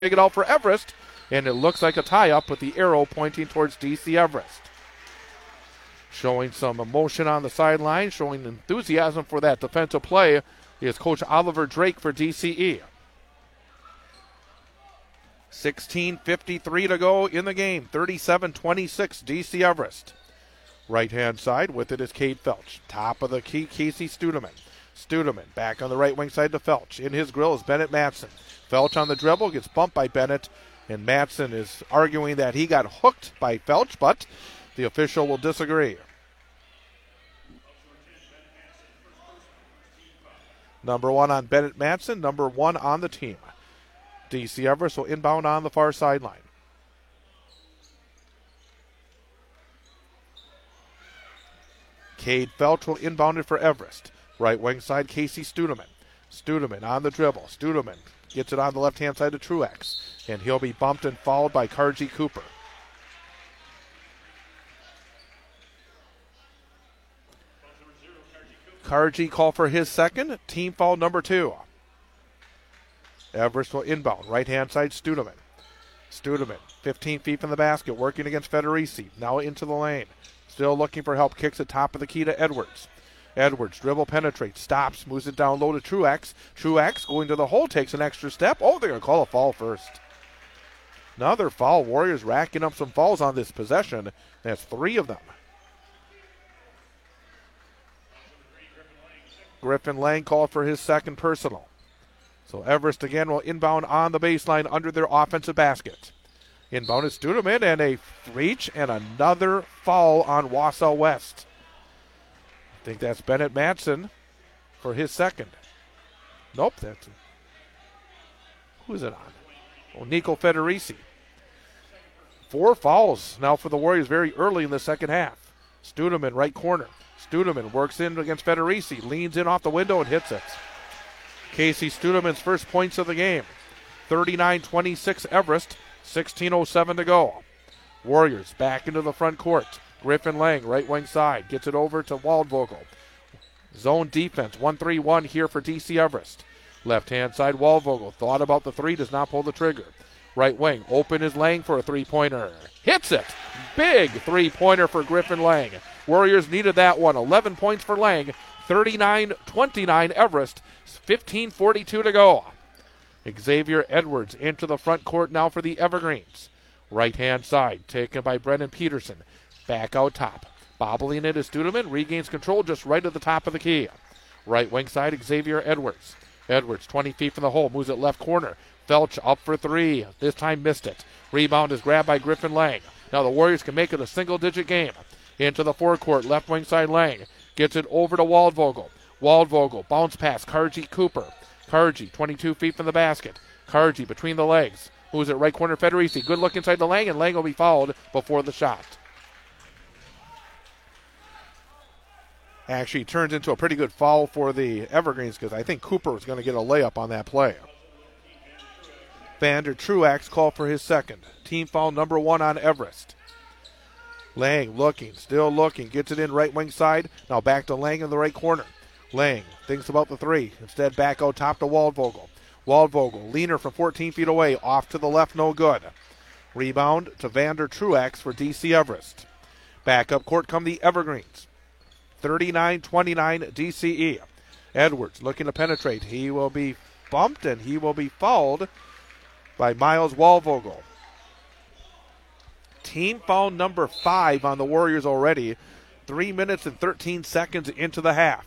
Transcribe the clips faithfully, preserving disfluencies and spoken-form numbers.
Take it out for Everest, and it looks like a tie-up with the arrow pointing towards D C Everest. Showing some emotion on the sideline, showing enthusiasm for that defensive play is Coach Oliver Drake for D C E. sixteen fifty-three to go in the game, thirty-seven twenty-six D C Everest. Right-hand side with it is Cade Felch. Top of the key, Casey Studeman. Studeman back on the right wing side to Felch. In his grill is Bennett Matson. Felch on the dribble, gets bumped by Bennett, and Matson is arguing that he got hooked by Felch, but the official will disagree. Number one on Bennett Matson, number one on the team. D C Everest will inbound on the far sideline. Cade Felch will inbound it for Everest. Right wing side, Casey Studeman. Studeman on the dribble. Studeman gets it on the left-hand side to Truex, and he'll be bumped and fouled by Karji Cooper. Karji call for his second, team foul number two. Everest will inbound, right-hand side, Studeman. Studeman, fifteen feet from the basket, working against Federici. Now into the lane. Still looking for help, kicks it top of the key to Edwards. Edwards, dribble penetrates, stops, moves it down low to Truex. Truex going to the hole, takes an extra step. Oh, they're going to call a foul first. Another foul. Warriors racking up some fouls on this possession. That's three of them. Griffin Lang called for his second personal. So Everest again will inbound on the baseline under their offensive basket. Inbound is Studeman, and a reach and another foul on Wausau West. I think that's Bennett Matson for his second. Nope, that's... Who's it on? Oh, Nico Federici. Four fouls now for the Warriors very early in the second half. Studeman, right corner. Studeman works in against Federici, leans in off the window and hits it. Casey Studeman's first points of the game. thirty-nine twenty-six Everest, sixteen oh seven to go. Warriors back into the front court. Griffin Lang, right wing side, gets it over to Waldvogel. Zone defense, one three one here for D C Everest. Left-hand side, Waldvogel thought about the three, does not pull the trigger. Right wing, open is Lang for a three-pointer. Hits it! Big three-pointer for Griffin Lang. Warriors needed that one. eleven points for Lang. thirty-nine twenty-nine Everest. fifteen forty-two to go. Xavier Edwards into the front court now for the Evergreens. Right-hand side, taken by Brennan Peterson. Back out top. Bobbling it is Studeman. Regains control just right at the top of the key. Right wing side, Xavier Edwards. Edwards, twenty feet from the hole, moves it left corner. Felch up for three. This time missed it. Rebound is grabbed by Griffin Lang. Now the Warriors can make it a single-digit game. Into the forecourt, left wing side Lang. Gets it over to Waldvogel. Waldvogel, bounce pass, Karji Cooper. Karji, twenty-two feet from the basket. Karji between the legs. Moves it right corner, Federici. Good look inside the Lang, and Lang will be fouled before the shot. Actually turns into a pretty good foul for the Evergreens because I think Cooper was going to get a layup on that play. Vander Truax called for his second. Team foul number one on Everest. Lang looking, still looking, gets it in right wing side. Now back to Lang in the right corner. Lang thinks about the three. Instead back out top to Waldvogel. Waldvogel, leaner from fourteen feet away, off to the left, no good. Rebound to Vander Truax for D C Everest. Back up court come the Evergreens. thirty-nine twenty-nine D C E. Edwards looking to penetrate. He will be bumped and he will be fouled by Miles Waldvogel. Team foul number five on the Warriors already. Three minutes and thirteen seconds into the half.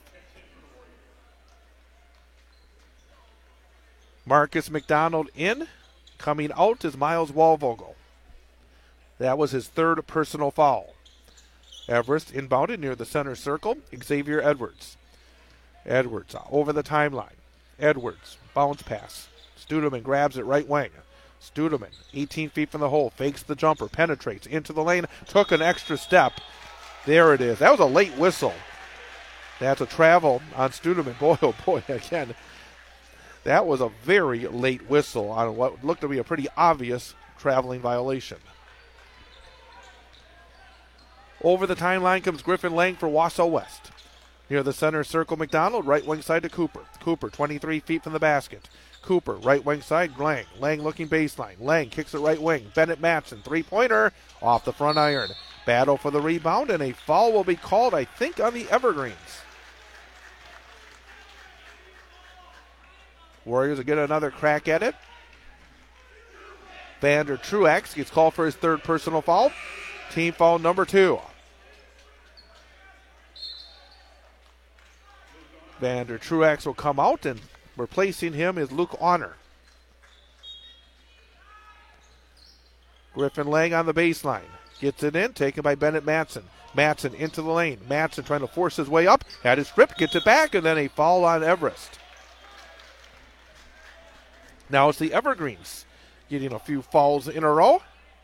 Marcus McDonald in. Coming out is Miles Waldvogel. That was his third personal foul. Everest inbounded near the center circle. Xavier Edwards. Edwards over the timeline. Edwards, bounce pass. Studeman grabs it right wing. Studeman, eighteen feet from the hole, fakes the jumper, penetrates into the lane, took an extra step. There it is. That was a late whistle. That's a travel on Studeman. Boy, oh boy, again. That was a very late whistle on what looked to be a pretty obvious traveling violation. Over the timeline comes Griffin Lang for Wausau West. Near the center circle, McDonald, right wing side to Cooper. Cooper, twenty-three feet from the basket. Cooper, right wing side, Lang. Lang looking baseline. Lang kicks it right wing. Bennett Matson, three-pointer, off the front iron. Battle for the rebound, and a foul will be called, I think, on the Evergreens. Warriors will get another crack at it. Vander Truax gets called for his third personal foul. Team foul number two. Vander Truax will come out, and replacing him is Luke Honor. Griffin Lang on the baseline. Gets it in, taken by Bennett Matson. Matson into the lane. Matson trying to force his way up. Had it stripped, gets it back, and then a foul on Everest. Now it's the Evergreens getting a few fouls in a row.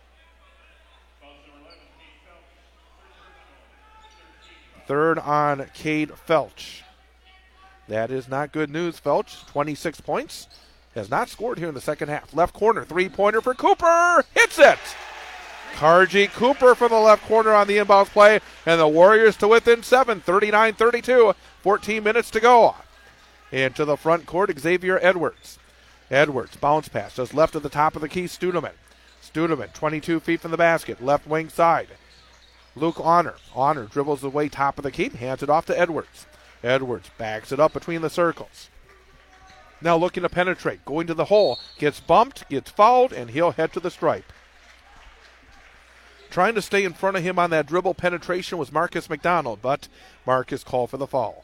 Third on Cade Felch. That is not good news. Felch, twenty-six points. Has not scored here in the second half. Left corner, three-pointer for Cooper. Hits it! Karji Cooper from the left corner on the inbounds play, and the Warriors to within seven, thirty-nine thirty-two. fourteen minutes to go. Into the front court, Xavier Edwards. Edwards, bounce pass, just left at the top of the key, Studeman. Studeman, twenty-two feet from the basket, left wing side. Luke Honor. Honor dribbles away top of the key, hands it off to Edwards. Edwards backs it up between the circles. Now looking to penetrate, going to the hole, gets bumped, gets fouled, and he'll head to the stripe. Trying to stay in front of him on that dribble penetration was Marcus McDonald, but Marcus called for the foul.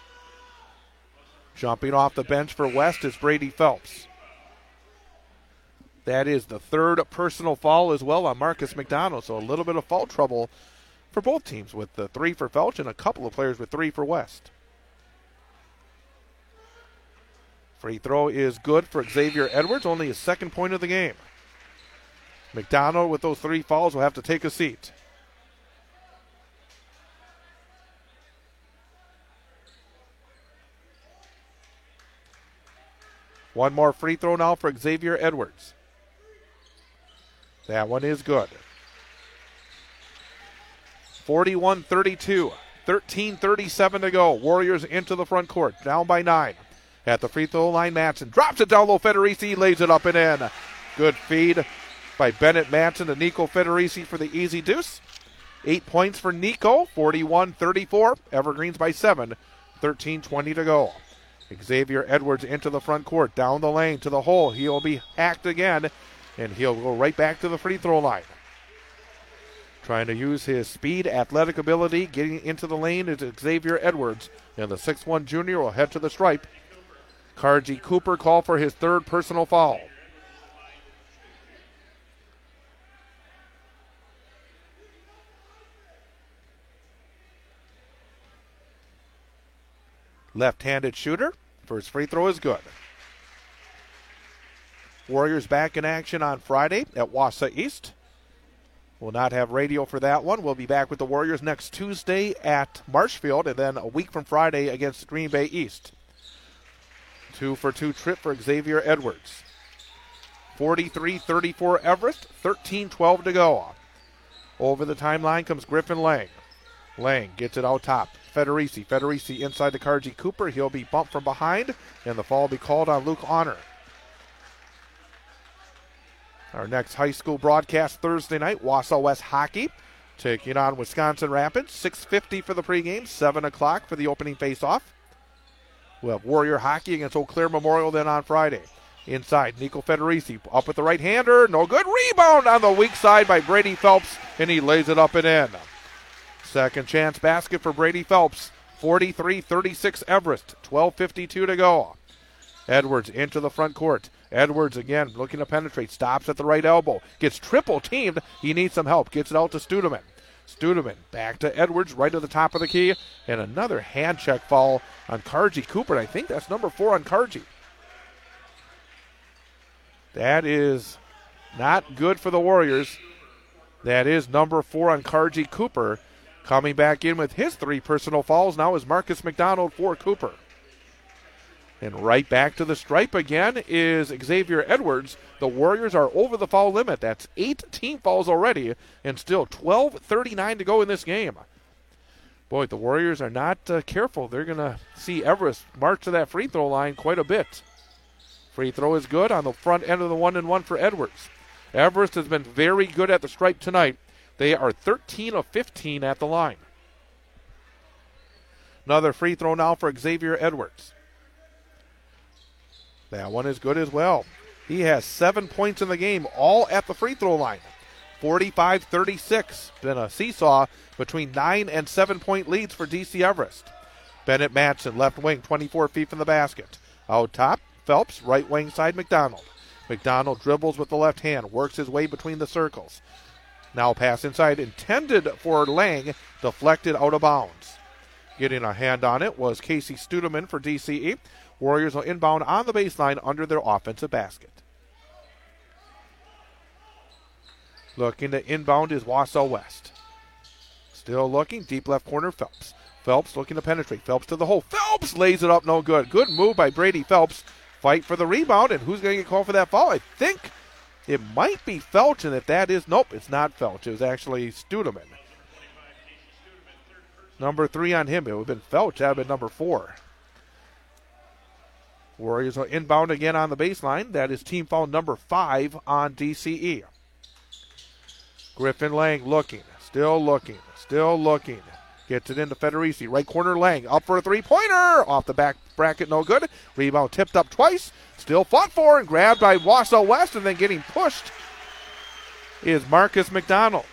Jumping off the bench for West is Brady Phelps. That is the third personal foul as well on Marcus McDonald, so a little bit of foul trouble for both teams with the three for Felch and a couple of players with three for West. Free throw is good for Xavier Edwards, only his second point of the game. McDonald with those three fouls will have to take a seat. One more free throw now for Xavier Edwards. That one is good. forty-one thirty-two, thirteen thirty-seven to go. Warriors into the front court, down by nine. At the free throw line, Matson drops it down low. Federici lays it up and in. Good feed by Bennett Matson to Nico Federici for the easy deuce. Eight points for Nico, forty-one thirty-four. Evergreens by seven, thirteen twenty to go. Xavier Edwards into the front court, down the lane to the hole. He'll be hacked again, and he'll go right back to the free throw line. Trying to use his speed, athletic ability, getting into the lane is Xavier Edwards, and the six one junior will head to the stripe. Karji Cooper called for his third personal foul. Left-handed shooter. First free throw is good. Warriors back in action on Friday at Wausau East. We'll not have radio for that one. We'll be back with the Warriors next Tuesday at Marshfield, and then a week from Friday against Green Bay East. Two for two trip for Xavier Edwards. forty-three thirty-four Everest, thirteen twelve to go. Over the timeline comes Griffin Lang. Lang gets it out top. Federici. Federici inside to Karji Cooper. He'll be bumped from behind, and the foul will be called on Luke Honor. Our next high school broadcast Thursday night, Wausau West Hockey taking on Wisconsin Rapids. six fifty for the pregame, seven o'clock for the opening face-off. We'll have Warrior Hockey against Eau Claire Memorial then on Friday. Inside, Nico Federici up with the right-hander. No good. Rebound on the weak side by Brady Phelps, and he lays it up and in. Second chance basket for Brady Phelps. forty-three thirty-six Everest. twelve fifty-two to go. Edwards into the front court. Edwards again looking to penetrate. Stops at the right elbow. Gets triple teamed. He needs some help. Gets it out to Studeman. Studeman back to Edwards right at the top of the key. And another hand check foul on Karji Cooper. I think that's number four on Karji. That is not good for the Warriors. That is number four on Karji Cooper. Coming back in with his three personal fouls now is Marcus McDonald for Cooper. And right back to the stripe again is Xavier Edwards. The Warriors are over the foul limit. That's eight team fouls already, and still twelve thirty-nine to go in this game. Boy, the Warriors are not uh, careful. They're going to see Everest march to that free throw line quite a bit. Free throw is good on the front end of the one and one for Edwards. Everest has been very good at the stripe tonight. They are thirteen of fifteen at the line. Another free throw now for Xavier Edwards. That one is good as well. He has seven points in the game, all at the free throw line. forty-five thirty-six. Been a seesaw between nine and seven point leads for D C Everest. Bennett Matson, left wing, twenty-four feet from the basket. Out top, Phelps, right wing side, McDonald. McDonald dribbles with the left hand, works his way between the circles. Now pass inside, intended for Lang, deflected out of bounds. Getting a hand on it was Casey Studeman for D C E. Warriors will inbound on the baseline under their offensive basket. Looking to inbound is Wausau West. Still looking, deep left corner, Phelps. Phelps looking to penetrate. Phelps to the hole. Phelps lays it up, no good. Good move by Brady Phelps. Fight for the rebound, and who's going to get called for that foul? I think it might be Felch, and if that is, nope, it's not Felch. It was actually Studeman. Number three on him. It would have been Felch. That would have been number four. Warriors will inbound again on the baseline. That is team foul number five on D C E. Griffin Lang looking, still looking, still looking. Gets it into Federici. Right corner Lang. Up for a three-pointer. Off the back bracket, no good. Rebound tipped up twice. Still fought for and grabbed by Wausau West, and then getting pushed is Marcus McDonald.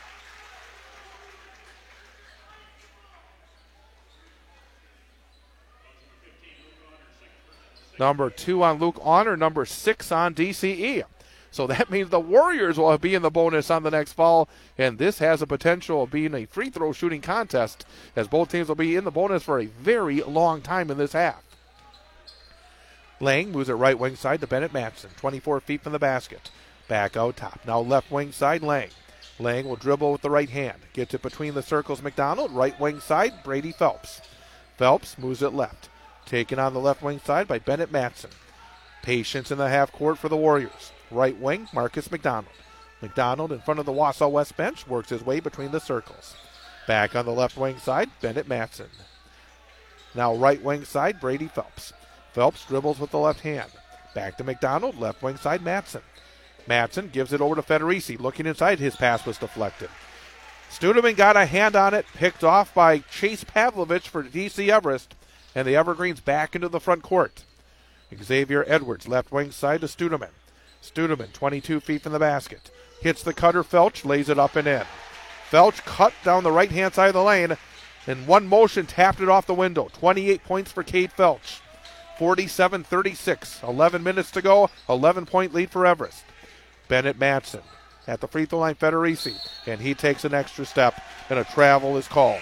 Number two on Luke Honor, number six on D C E. So that means the Warriors will be in the bonus on the next fall, and this has a potential of being a free throw shooting contest, as both teams will be in the bonus for a very long time in this half. Lang moves it right wing side to Bennett Matson, twenty-four feet from the basket. Back out top. Now left wing side, Lang. Lang will dribble with the right hand. Gets it between the circles, McDonald. Right wing side, Brady Phelps. Phelps moves it left. Taken on the left wing side by Bennett Matson. Patience in the half court for the Warriors. Right wing, Marcus McDonald. McDonald in front of the Wausau West bench, works his way between the circles. Back on the left wing side, Bennett Matson. Now right wing side, Brady Phelps. Phelps dribbles with the left hand. Back to McDonald, left wing side, Matson. Matson gives it over to Federici. Looking inside, his pass was deflected. Studeman got a hand on it, picked off by Chase Pavlovich for D C Everest, and the Evergreens back into the front court. Xavier Edwards, left wing side to Studeman. Studeman, twenty-two feet from the basket. Hits the cutter, Felch, lays it up and in. Felch cut down the right-hand side of the lane, and one motion tapped it off the window. twenty-eight points for Cade Felch. forty-seven thirty-six. eleven minutes to go. eleven-point lead for Everest. Bennett Matson at the free throw line, Federici, and he takes an extra step, and a travel is called.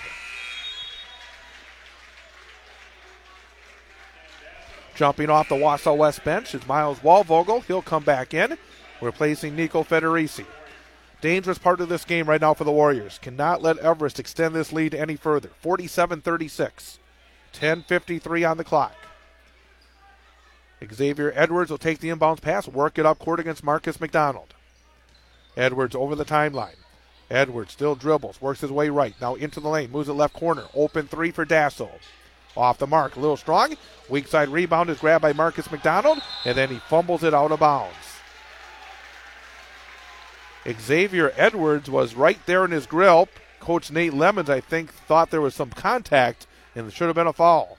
Jumping off the Wausau West bench is Miles Walvogel. He'll come back in, replacing Nico Federici. Dangerous part of this game right now for the Warriors. Cannot let Everest extend this lead any further. forty-seven thirty-six. ten fifty-three on the clock. Xavier Edwards will take the inbounds pass, work it up court against Marcus McDonald. Edwards over the timeline. Edwards still dribbles, works his way right. Now into the lane, moves it left corner. Open three for Dassel. Off the mark, a little strong. Weak side rebound is grabbed by Marcus McDonald, and then he fumbles it out of bounds. Xavier Edwards was right there in his grill. Coach Nate Lemons, I think, thought there was some contact, and it should have been a foul.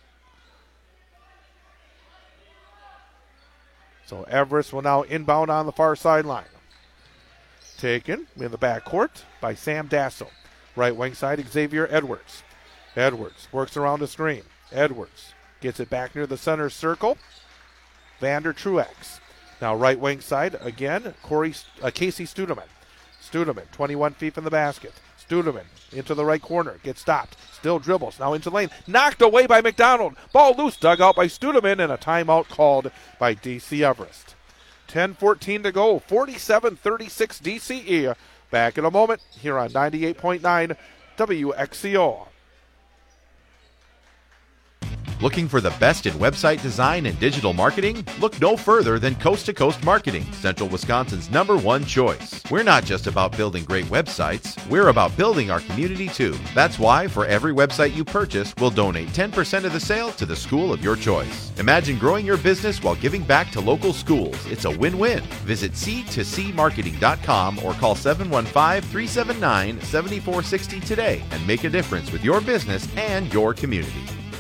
So Everest will now inbound on the far sideline. Taken in the backcourt by Sam Dassel. Right wing side, Xavier Edwards. Edwards works around the screen. Edwards gets it back near the center circle. Vander Truex. Now right wing side again, Corey uh, Casey Studeman. Studeman, twenty-one feet from the basket. Studeman into the right corner, gets stopped. Still dribbles, now into lane. Knocked away by McDonald. Ball loose, dug out by Studeman, and a timeout called by D C Everest. ten fourteen to go, forty-seven thirty-six D C E. Back in a moment here on ninety-eight point nine W X C O. Looking for the best in website design and digital marketing? Look no further than Coast to Coast Marketing, Central Wisconsin's number one choice. We're not just about building great websites, we're about building our community too. That's why for every website you purchase, we'll donate ten percent of the sale to the school of your choice. Imagine growing your business while giving back to local schools. It's a win-win. Visit c to c marketing dot com or call seven one five, three seven nine, seven four six zero today and make a difference with your business and your community.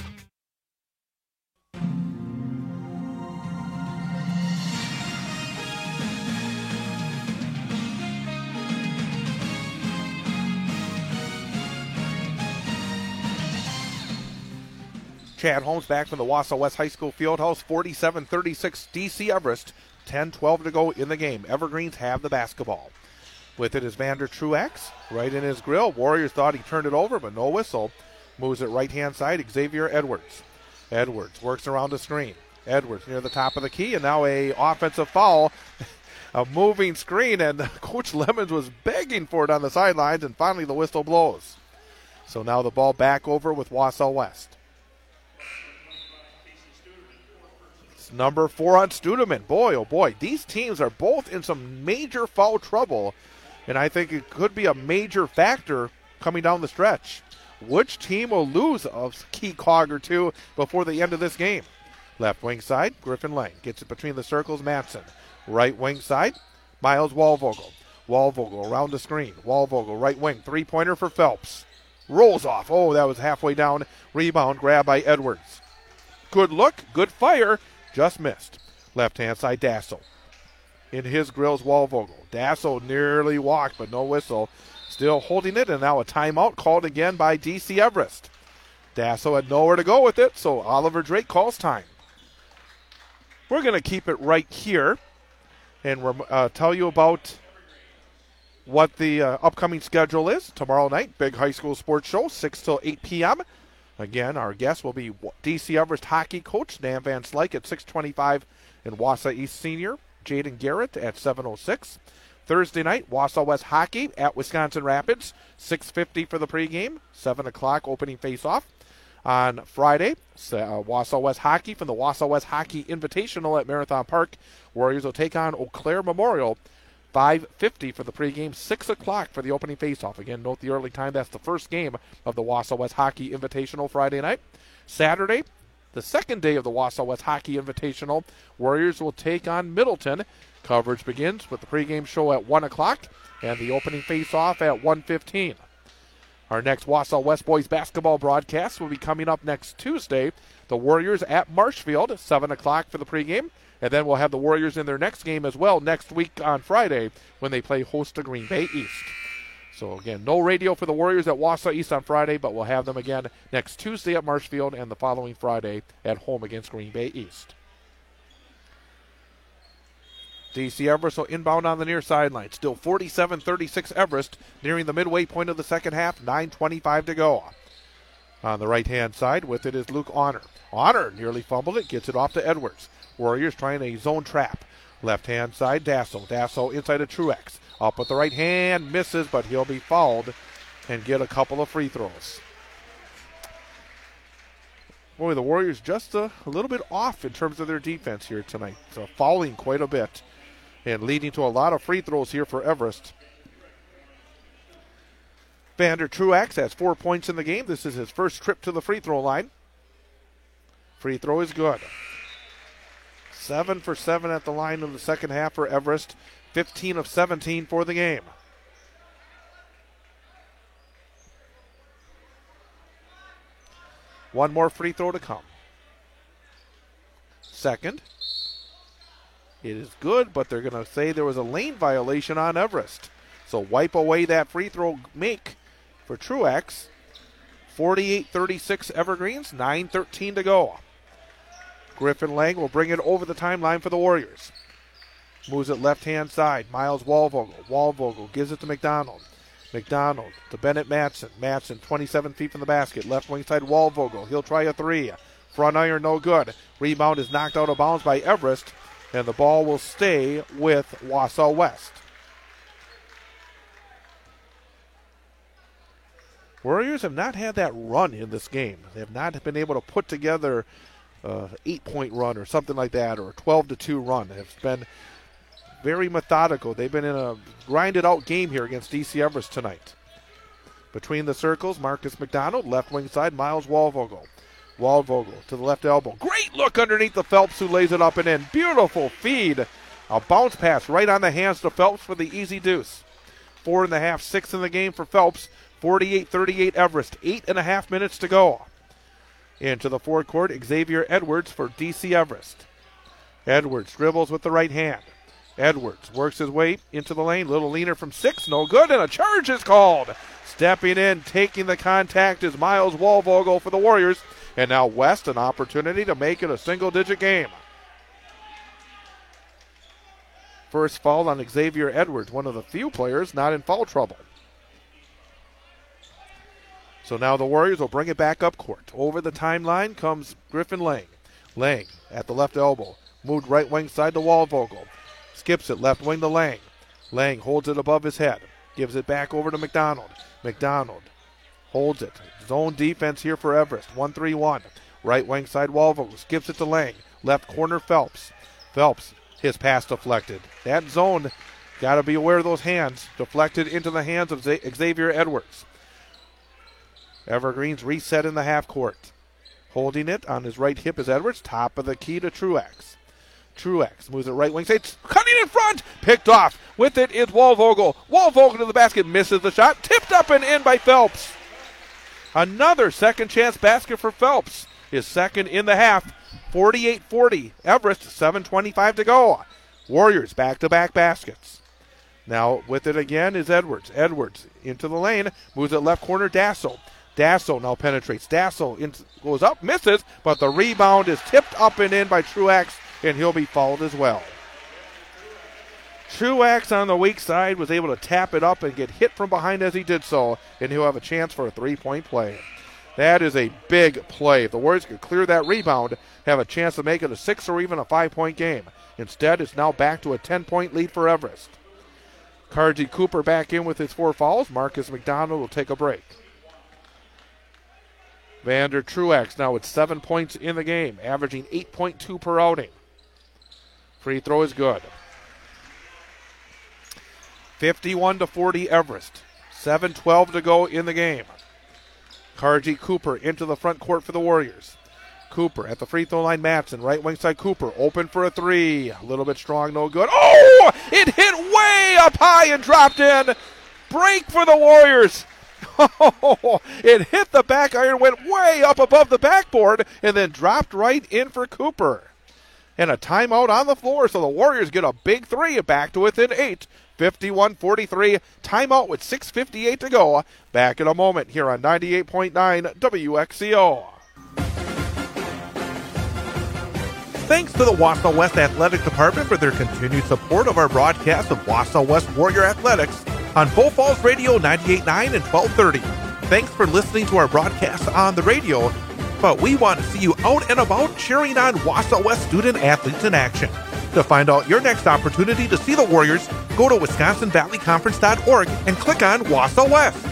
Chad Holmes back from the Wausau West High School Fieldhouse, forty-seven thirty-six D C Everest, ten twelve to go in the game. Evergreens have the basketball. With it is Vander Truex, right in his grill. Warriors thought he turned it over, but no whistle. Moves it right-hand side, Xavier Edwards. Edwards works around the screen. Edwards near the top of the key, and now a offensive foul. A moving screen, and Coach Lemons was begging for it on the sidelines, and finally the whistle blows. So now the ball back over with Wausau West. Number four on Studeman. Boy, oh boy, these teams are both in some major foul trouble, and I think it could be a major factor coming down the stretch. Which team will lose a key cog or two before the end of this game? Left wing side, Griffin Lang gets it between the circles, Matson. Right wing side, Miles Wallvogel. Wallvogel around the screen. Wallvogel, right wing, three-pointer for Phelps. Rolls off. Oh, that was halfway down. Rebound, grab by Edwards. Good look, good fire. Just missed. Left-hand side, Dassel. In his grill's Wallvogel. Dassel nearly walked, but no whistle. Still holding it, and now a timeout called again by D C Everest. Dassel had nowhere to go with it, so Oliver Drake calls time. We're going to keep it right here and uh, tell you about what the uh, upcoming schedule is. Tomorrow night, big high school sports show, six till eight p.m., Again, our guest will be D C Everest hockey coach Dan Van Slyke at six twenty-five and Wausau East senior Jaden Garrett at seven oh six. Thursday night, Wausau West hockey at Wisconsin Rapids, six fifty for the pregame, seven o'clock opening face-off. On Friday, uh, Wausau West hockey from the Wausau West Hockey Invitational at Marathon Park. Warriors will take on Eau Claire Memorial, five fifty for the pregame, six o'clock for the opening faceoff. Again, note the early time. That's the first game of the Wausau West Hockey Invitational Friday night. Saturday, the second day of the Wausau West Hockey Invitational, Warriors will take on Middleton. Coverage begins with the pregame show at one o'clock and the opening faceoff at one fifteen. Our next Wausau West boys basketball broadcast will be coming up next Tuesday. The Warriors at Marshfield, seven o'clock for the pregame. And then we'll have the Warriors in their next game as well next week on Friday when they play host to Green Bay East. So, again, no radio for the Warriors at Wausau East on Friday, but we'll have them again next Tuesday at Marshfield and the following Friday at home against Green Bay East. D C Everest will inbound on the near sideline. Still forty-seven thirty-six Everest, nearing the midway point of the second half, nine twenty-five to go. On the right-hand side, with it is Luke Honor. Honor nearly fumbled it, gets it off to Edwards. Warriors trying a zone trap. Left-hand side, Dassel. Dassel inside of Truex. Up with the right hand, misses, but he'll be fouled and get a couple of free throws. Boy, the Warriors just a, a little bit off in terms of their defense here tonight. So fouling quite a bit and leading to a lot of free throws here for Everest. Vander Truex has four points in the game. This is his first trip to the free throw line. Free throw is good. Seven for seven at the line in the second half for Everest. fifteen of seventeen for the game. One more free throw to come. Second. It is good, but they're going to say there was a lane violation on Everest. So wipe away that free throw make for Truex. forty-eight thirty-six Evergreens, nine thirteen to go. Griffin Lang will bring it over the timeline for the Warriors. Moves it left-hand side. Miles Wallvogel. Wallvogel gives it to McDonald. McDonald to Bennett Matson. Matson, twenty-seven feet from the basket. Left wing side, Wallvogel. He'll try a three. Front iron, no good. Rebound is knocked out of bounds by Everest, and the ball will stay with Wausau West. Warriors have not had that run in this game. They have not been able to put together an eight-point run or something like that, or a twelve to two run. It's been very methodical. They've been in a grinded-out game here against D C Everest tonight. Between the circles, Marcus McDonald, left wing side, Miles Wallvogel. Wallvogel to the left elbow. Great look underneath the Phelps, who lays it up and in. Beautiful feed. A bounce pass right on the hands to Phelps for the easy deuce. Four and a half, six in the game for Phelps. forty-eight thirty-eight Everest. Eight and a half minutes to go. Into the forecourt, Xavier Edwards for D C Everest. Edwards dribbles with the right hand. Edwards works his way into the lane. Little leaner from six. No good, and a charge is called. Stepping in, taking the contact is Miles Wallvogel for the Warriors. And now West, an opportunity to make it a single-digit game. First foul on Xavier Edwards, one of the few players not in foul trouble. So now the Warriors will bring it back up court. Over the timeline comes Griffin Lang. Lang at the left elbow. Moved right wing side to Wallvogel. Skips it left wing to Lang. Lang holds it above his head. Gives it back over to McDonald. McDonald holds it. Zone defense here for Everest. one three one. Right wing side Wallvogel. Skips it to Lang. Left corner Phelps. Phelps, his pass deflected. That zone, got to be aware of those hands. Deflected into the hands of Xavier Edwards. Evergreens reset in the half court. Holding it on his right hip is Edwards. Top of the key to Truex. Truex moves it right wing side. Cutting in front. Picked off. With it is Wallvogel. Wallvogel to the basket. Misses the shot. Tipped up and in by Phelps. Another second chance basket for Phelps. His second in the half. forty-eight forty. Everest, seven twenty-five to go. Warriors back-to-back baskets. Now with it again is Edwards. Edwards into the lane. Moves it left corner. Dasso. Dasso now penetrates. Dasso in, goes up, misses, but the rebound is tipped up and in by Truex, and he'll be fouled as well. Truex on the weak side was able to tap it up and get hit from behind as he did so, and he'll have a chance for a three-point play. That is a big play. If the Warriors could clear that rebound, have a chance to make it a six or even a five-point game. Instead, it's now back to a ten-point lead for Everest. Karji Cooper back in with his four fouls. Marcus McDonald will take a break. Vander Truex now with seven points in the game, averaging eight point two per outing. Free throw is good. fifty-one to forty Everest. seven twelve to go in the game. Karji Cooper into the front court for the Warriors. Cooper at the free throw line. Matson, right wing side. Cooper open for a three. A little bit strong, no good. Oh! It hit way up high and dropped in. Break for the Warriors. Oh, it hit the back iron, went way up above the backboard, and then dropped right in for Cooper. And a timeout on the floor, so the Warriors get a big three, back to within eight. fifty-one forty-three, timeout with six fifty-eight to go. Back in a moment here on ninety-eight point nine W X C O. Thanks to the Wausau West Athletic Department for their continued support of our broadcast of Wausau West Warrior Athletics on Bow Falls Radio ninety-eight point nine and twelve thirty. Thanks for listening to our broadcast on the radio, but we want to see you out and about cheering on Wausau West student athletes in action. To find out your next opportunity to see the Warriors, go to Wisconsin Valley Conference dot org and click on Wausau West.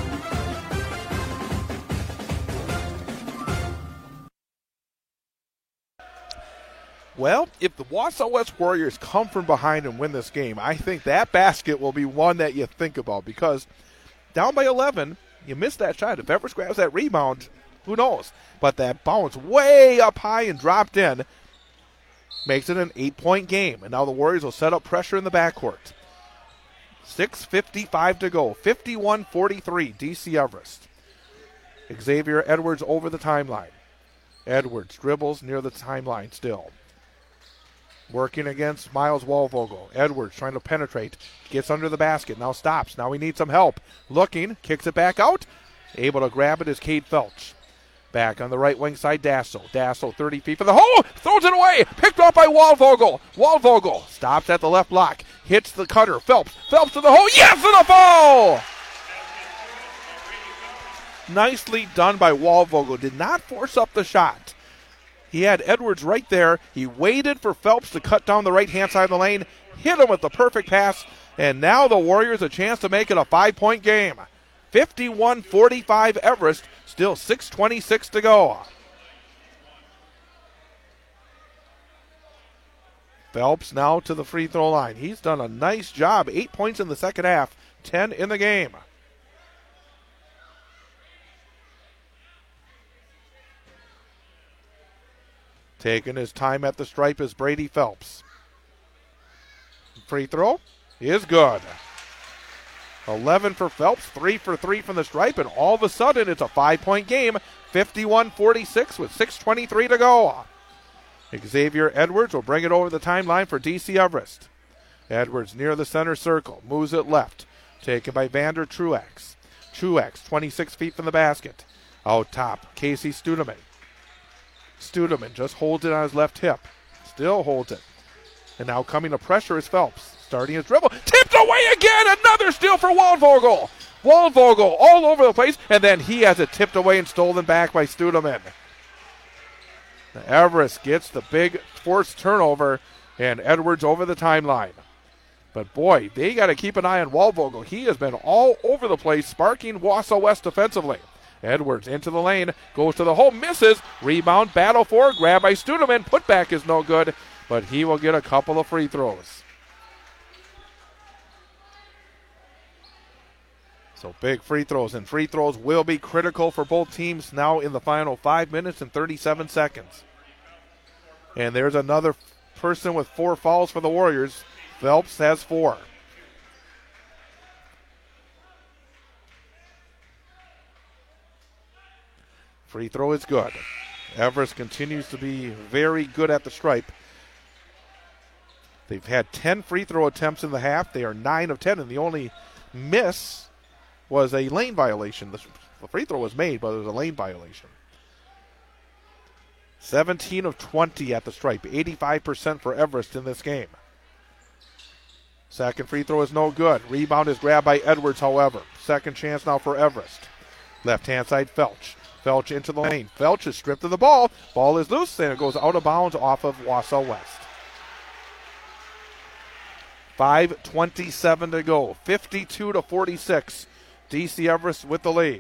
Well, if the Wausau West Warriors come from behind and win this game, I think that basket will be one that you think about, because down by eleven, you miss that shot. If Everest grabs that rebound, who knows? But that bounce way up high and dropped in makes it an eight-point game. And now the Warriors will set up pressure in the backcourt. six fifty-five to go. fifty-one forty-three, D C Everest. Xavier Edwards over the timeline. Edwards dribbles near the timeline still. Working against Miles Wallvogel. Edwards trying to penetrate. Gets under the basket. Now stops. Now we need some help. Looking. Kicks it back out. Able to grab it is Cade Felch. Back on the right wing side, Dasso. Dasso thirty feet for the hole. Throws it away. Picked off by Wallvogel. Wallvogel stops at the left block. Hits the cutter. Phelps. Phelps to the hole. Yes, and a foul! Nicely done by Wallvogel. Did not force up the shot. He had Edwards right there. He waited for Phelps to cut down the right-hand side of the lane, hit him with the perfect pass, and now the Warriors a chance to make it a five-point game. fifty-one forty-five Everest. Still six twenty-six to go. Phelps now to the free throw line. He's done a nice job. Eight points in the second half, ten in the game. Taking his time at the stripe is Brady Phelps. Free throw is good. eleven for Phelps, three for three from the stripe, and all of a sudden it's a five-point game, fifty-one forty-six with six twenty-three to go. Xavier Edwards will bring it over the timeline for D C Everest. Edwards near the center circle, moves it left, taken by Vander Truex. Truex, twenty-six feet from the basket. Out top, Casey Studeman. Studeman just holds it on his left hip, still holds it. And now coming to pressure is Phelps. Starting his dribble. Tipped away again. Another steal for Waldvogel. Waldvogel all over the place. And then he has it tipped away and stolen back by Studeman. Everest gets the big forced turnover. And Edwards over the timeline. But boy, they got to keep an eye on Waldvogel. He has been all over the place, sparking Wausau West defensively. Edwards into the lane. Goes to the hole. Misses. Rebound. Battle for. Grab by Studeman. Putback is no good. But he will get a couple of free throws. So big free throws, and free throws will be critical for both teams now in the final five minutes and thirty-seven seconds. And there's another person with four fouls for the Warriors. Phelps has four. Free throw is good. Everest continues to be very good at the stripe. They've had ten free throw attempts in the half. They are nine of ten, and the only miss was a lane violation. The free throw was made, but it was a lane violation. seventeen of twenty at the stripe, eighty-five percent for Everest in this game. Second free throw is no good. Rebound is grabbed by Edwards, however. Second chance now for Everest. Left-hand side, Felch. Felch into the lane. Felch is stripped of the ball. Ball is loose, and it goes out of bounds off of Wausau West. five twenty-seven to go. fifty-two to forty-six. D C Everest with the lead.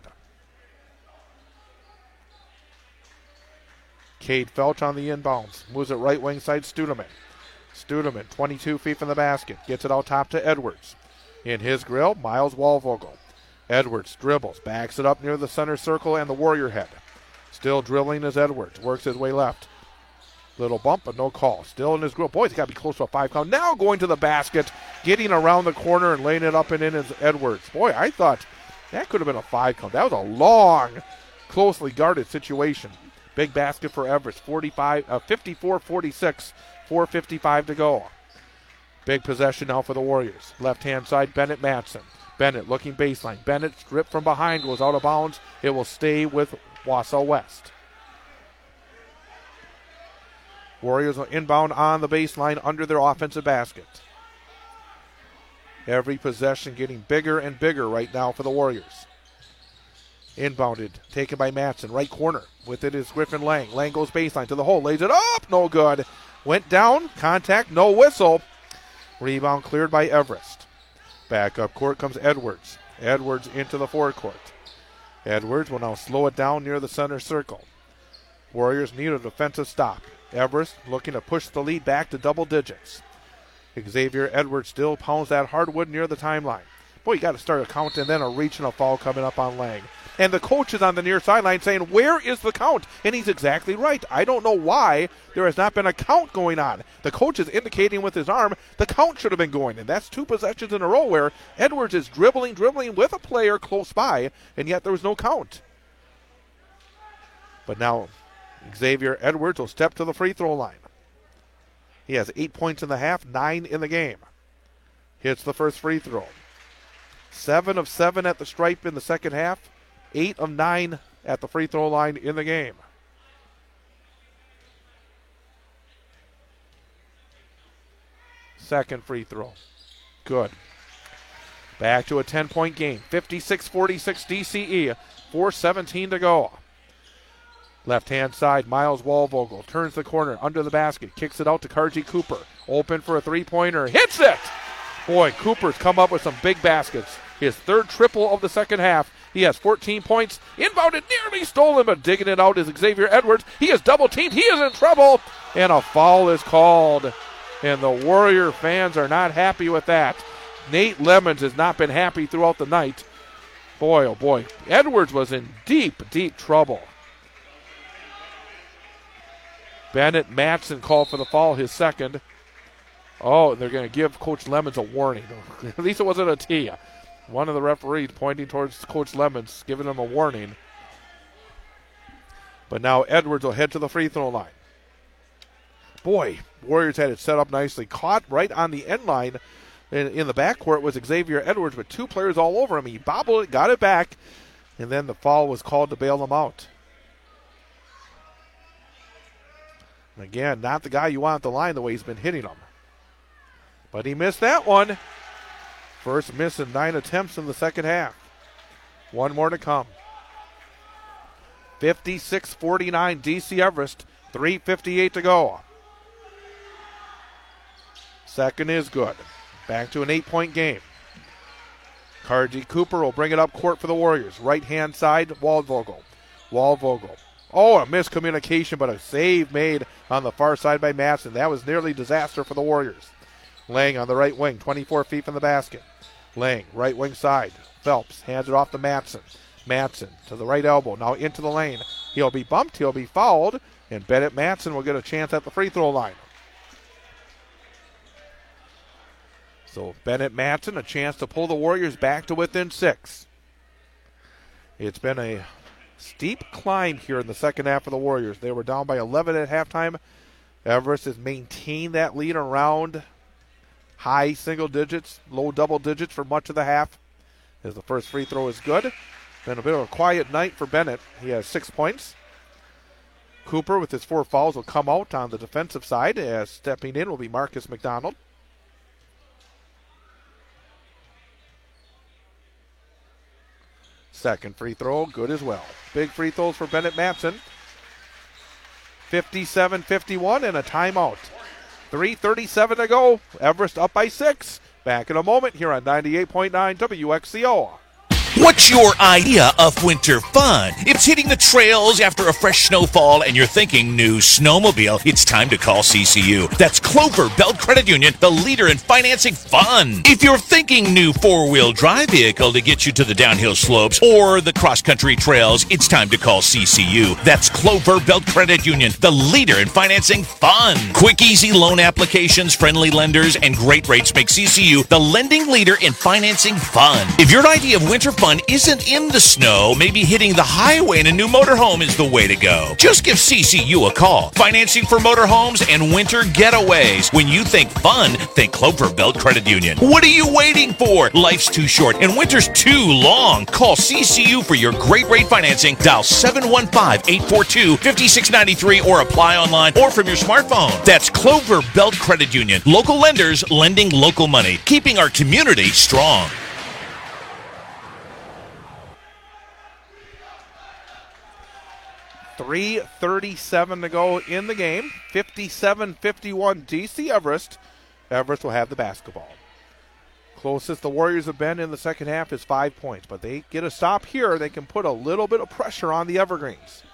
Cade Felch on the inbounds. Moves it right wing side, Studeman. Studeman, twenty-two feet from the basket. Gets it out top to Edwards. In his grill, Miles Waldvogel. Edwards dribbles, backs it up near the center circle and the Warrior head. Still dribbling is Edwards. Works his way left. Little bump, but no call. Still in his grill. Boy, he's got to be close to a five count. Now going to the basket, getting around the corner and laying it up and in is Edwards. Boy, I thought that could have been a five count. That was a long, closely guarded situation. Big basket for Everest. forty-five, uh, fifty-four forty-six, four fifty-five to go. Big possession now for the Warriors. Left-hand side, Bennett Matson. Bennett looking baseline. Bennett stripped from behind, goes out of bounds. It will stay with Wausau West. Warriors are inbound on the baseline under their offensive basket. Every possession getting bigger and bigger right now for the Warriors. Inbounded, taken by Matson, right corner. With it is Griffin Lang. Lang goes baseline to the hole, lays it up, no good. Went down, contact, no whistle. Rebound cleared by Everest. Back up court comes Edwards. Edwards into the forecourt. Edwards will now slow it down near the center circle. Warriors need a defensive stop. Everest looking to push the lead back to double digits. Xavier Edwards still pounds that hardwood near the timeline. Boy, you got to start a count and then a reach and a foul coming up on Lang. And the coach is on the near sideline saying, where is the count? And he's exactly right. I don't know why there has not been a count going on. The coach is indicating with his arm the count should have been going. And that's two possessions in a row where Edwards is dribbling, dribbling with a player close by, and yet there was no count. But now Xavier Edwards will step to the free throw line. He has eight points in the half, nine in the game. Hits the first free throw. Seven of seven at the stripe in the second half. Eight of nine at the free throw line in the game. Second free throw. Good. Back to a ten-point game. fifty-six forty-six D C E. four seventeen to go. Left-hand side, Miles Waldvogel turns the corner under the basket. Kicks it out to Karji Cooper. Open for a three-pointer. Hits it! Boy, Cooper's come up with some big baskets. His third triple of the second half. He has fourteen points. Inbounded, nearly stolen, but digging it out is Xavier Edwards. He is double teamed. He is in trouble, and a foul is called. And the Warrior fans are not happy with that. Nate Lemons has not been happy throughout the night. Boy, oh boy. Edwards was in deep, deep trouble. Bennett Matson called for the foul, his second. Oh, and they're going to give Coach Lemons a warning. At least it wasn't a T. One of the referees pointing towards Coach Lemons, giving him a warning. But now Edwards will head to the free throw line. Boy, Warriors had it set up nicely. Caught right on the end line in, in the backcourt was Xavier Edwards with two players all over him. He bobbled it, got it back, and then the foul was called to bail them out. And again, not the guy you want at the line the way he's been hitting them. But he missed that one. First miss in nine attempts in the second half. One more to come. fifty-six forty-nine D C Everest. three fifty-eight to go. Second is good. Back to an eight-point game. Karji Cooper will bring it up court for the Warriors. Right-hand side, Waldvogel. Waldvogel. Oh, a miscommunication, but a save made on the far side by Matson. That was nearly disaster for the Warriors. Lang on the right wing, twenty-four feet from the basket. Lang, right wing side. Phelps hands it off to Matson. Matson to the right elbow, now into the lane. He'll be bumped, he'll be fouled, and Bennett Matson will get a chance at the free throw line. So Bennett Matson, a chance to pull the Warriors back to within six. It's been a steep climb here in the second half of the Warriors. They were down by eleven at halftime. Everest has maintained that lead around high single digits, low double digits for much of the half. As the first free throw is good. Been a bit of a quiet night for Bennett. He has six points. Cooper with his four fouls will come out on the defensive side, as stepping in will be Marcus McDonald. Second free throw, good as well. Big free throws for Bennett Matson. fifty-seven fifty-one and a timeout. three thirty-seven to go. Everest up by six. Back in a moment here on ninety-eight point nine W X C O. What's your idea of winter fun? If it's hitting the trails after a fresh snowfall and you're thinking new snowmobile, it's time to call C C U. That's Clover Belt Credit Union, the leader in financing fun. If you're thinking new four-wheel drive vehicle to get you to the downhill slopes or the cross-country trails, it's time to call C C U. That's Clover Belt Credit Union, the leader in financing fun. Quick, easy loan applications, friendly lenders, and great rates make C C U the lending leader in financing fun. If your idea of winter fun isn't in the snow, maybe hitting the highway in a new motorhome is the way to go. Just give C C U a call. Financing for motorhomes and winter getaways. When you think fun, think Clover Belt Credit Union. What are you waiting for? Life's too short and winter's too long. Call C C U for your great rate financing. Dial seven one five, eight four two, five six nine three or apply online or from your smartphone. That's Clover Belt Credit Union. Local lenders lending local money, keeping our community strong. three thirty-seven to go in the game. fifty-seven fifty-one D C Everest. Everest will have the basketball. Closest the Warriors have been in the second half is five points. But they get a stop here. They can put a little bit of pressure on the Evergreens.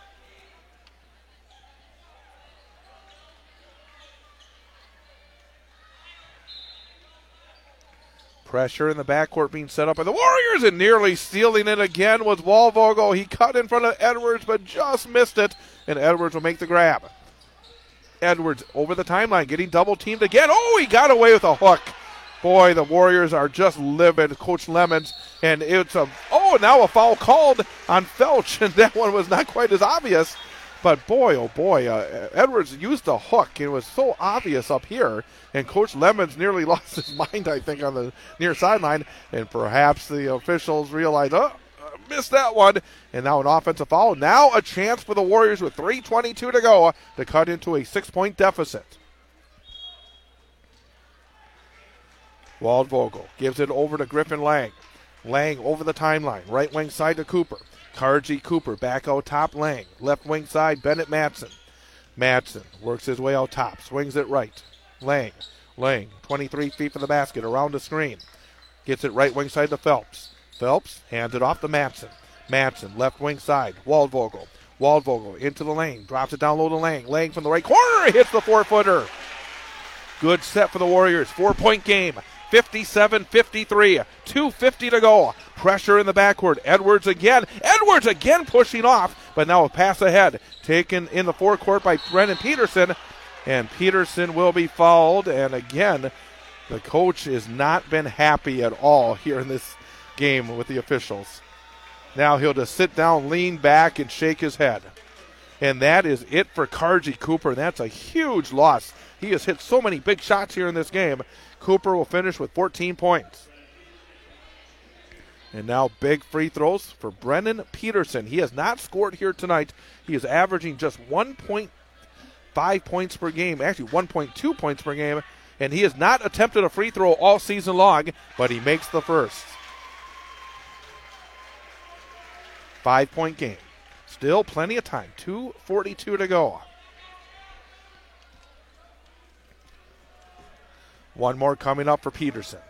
Pressure in the backcourt being set up by the Warriors, and nearly stealing it again was Waldvogel. He cut in front of Edwards, but just missed it, and Edwards will make the grab. Edwards over the timeline, getting double teamed again. Oh, he got away with a hook. Boy, the Warriors are just livid. Coach Lemons, and it's a, oh, now a foul called on Felch, and that one was not quite as obvious. But boy, oh boy, uh, Edwards used the hook. It was so obvious up here, and Coach Lemons nearly lost his mind, I think, on the near sideline. And perhaps the officials realized, oh, missed that one. And now an offensive foul. Now a chance for the Warriors with three twenty-two to go to cut into a six-point deficit. Waldvogel gives it over to Griffin Lang. Lang over the timeline, right wing side to Cooper. Karji Cooper back out top. Lang. Left wing side, Bennett Matson. Matson works his way out top. Swings it right. Lang. Lang, twenty-three feet from the basket, around the screen. Gets it right wing side to Phelps. Phelps hands it off to Matson. Madsen, left wing side. Waldvogel. Waldvogel into the lane. Drops it down low to Lang. Lang from the right corner hits the four-footer. Good set for the Warriors. Four-point game. fifty-seven fifty-three. two fifty to go. Pressure in the backcourt. Edwards again. Edwards again pushing off, but now a pass ahead. Taken in the forecourt by Brennan Peterson, and Peterson will be fouled. And again, the coach has not been happy at all here in this game with the officials. Now he'll just sit down, lean back, and shake his head. And that is it for Karji Cooper. That's a huge loss. He has hit so many big shots here in this game. Cooper will finish with fourteen points. And now big free throws for Brennan Peterson. He has not scored here tonight. He is averaging just one point five points per game, actually one point two points per game. And he has not attempted a free throw all season long, but he makes the first. Five-point game. Still plenty of time. two forty-two to go. One more coming up for Peterson.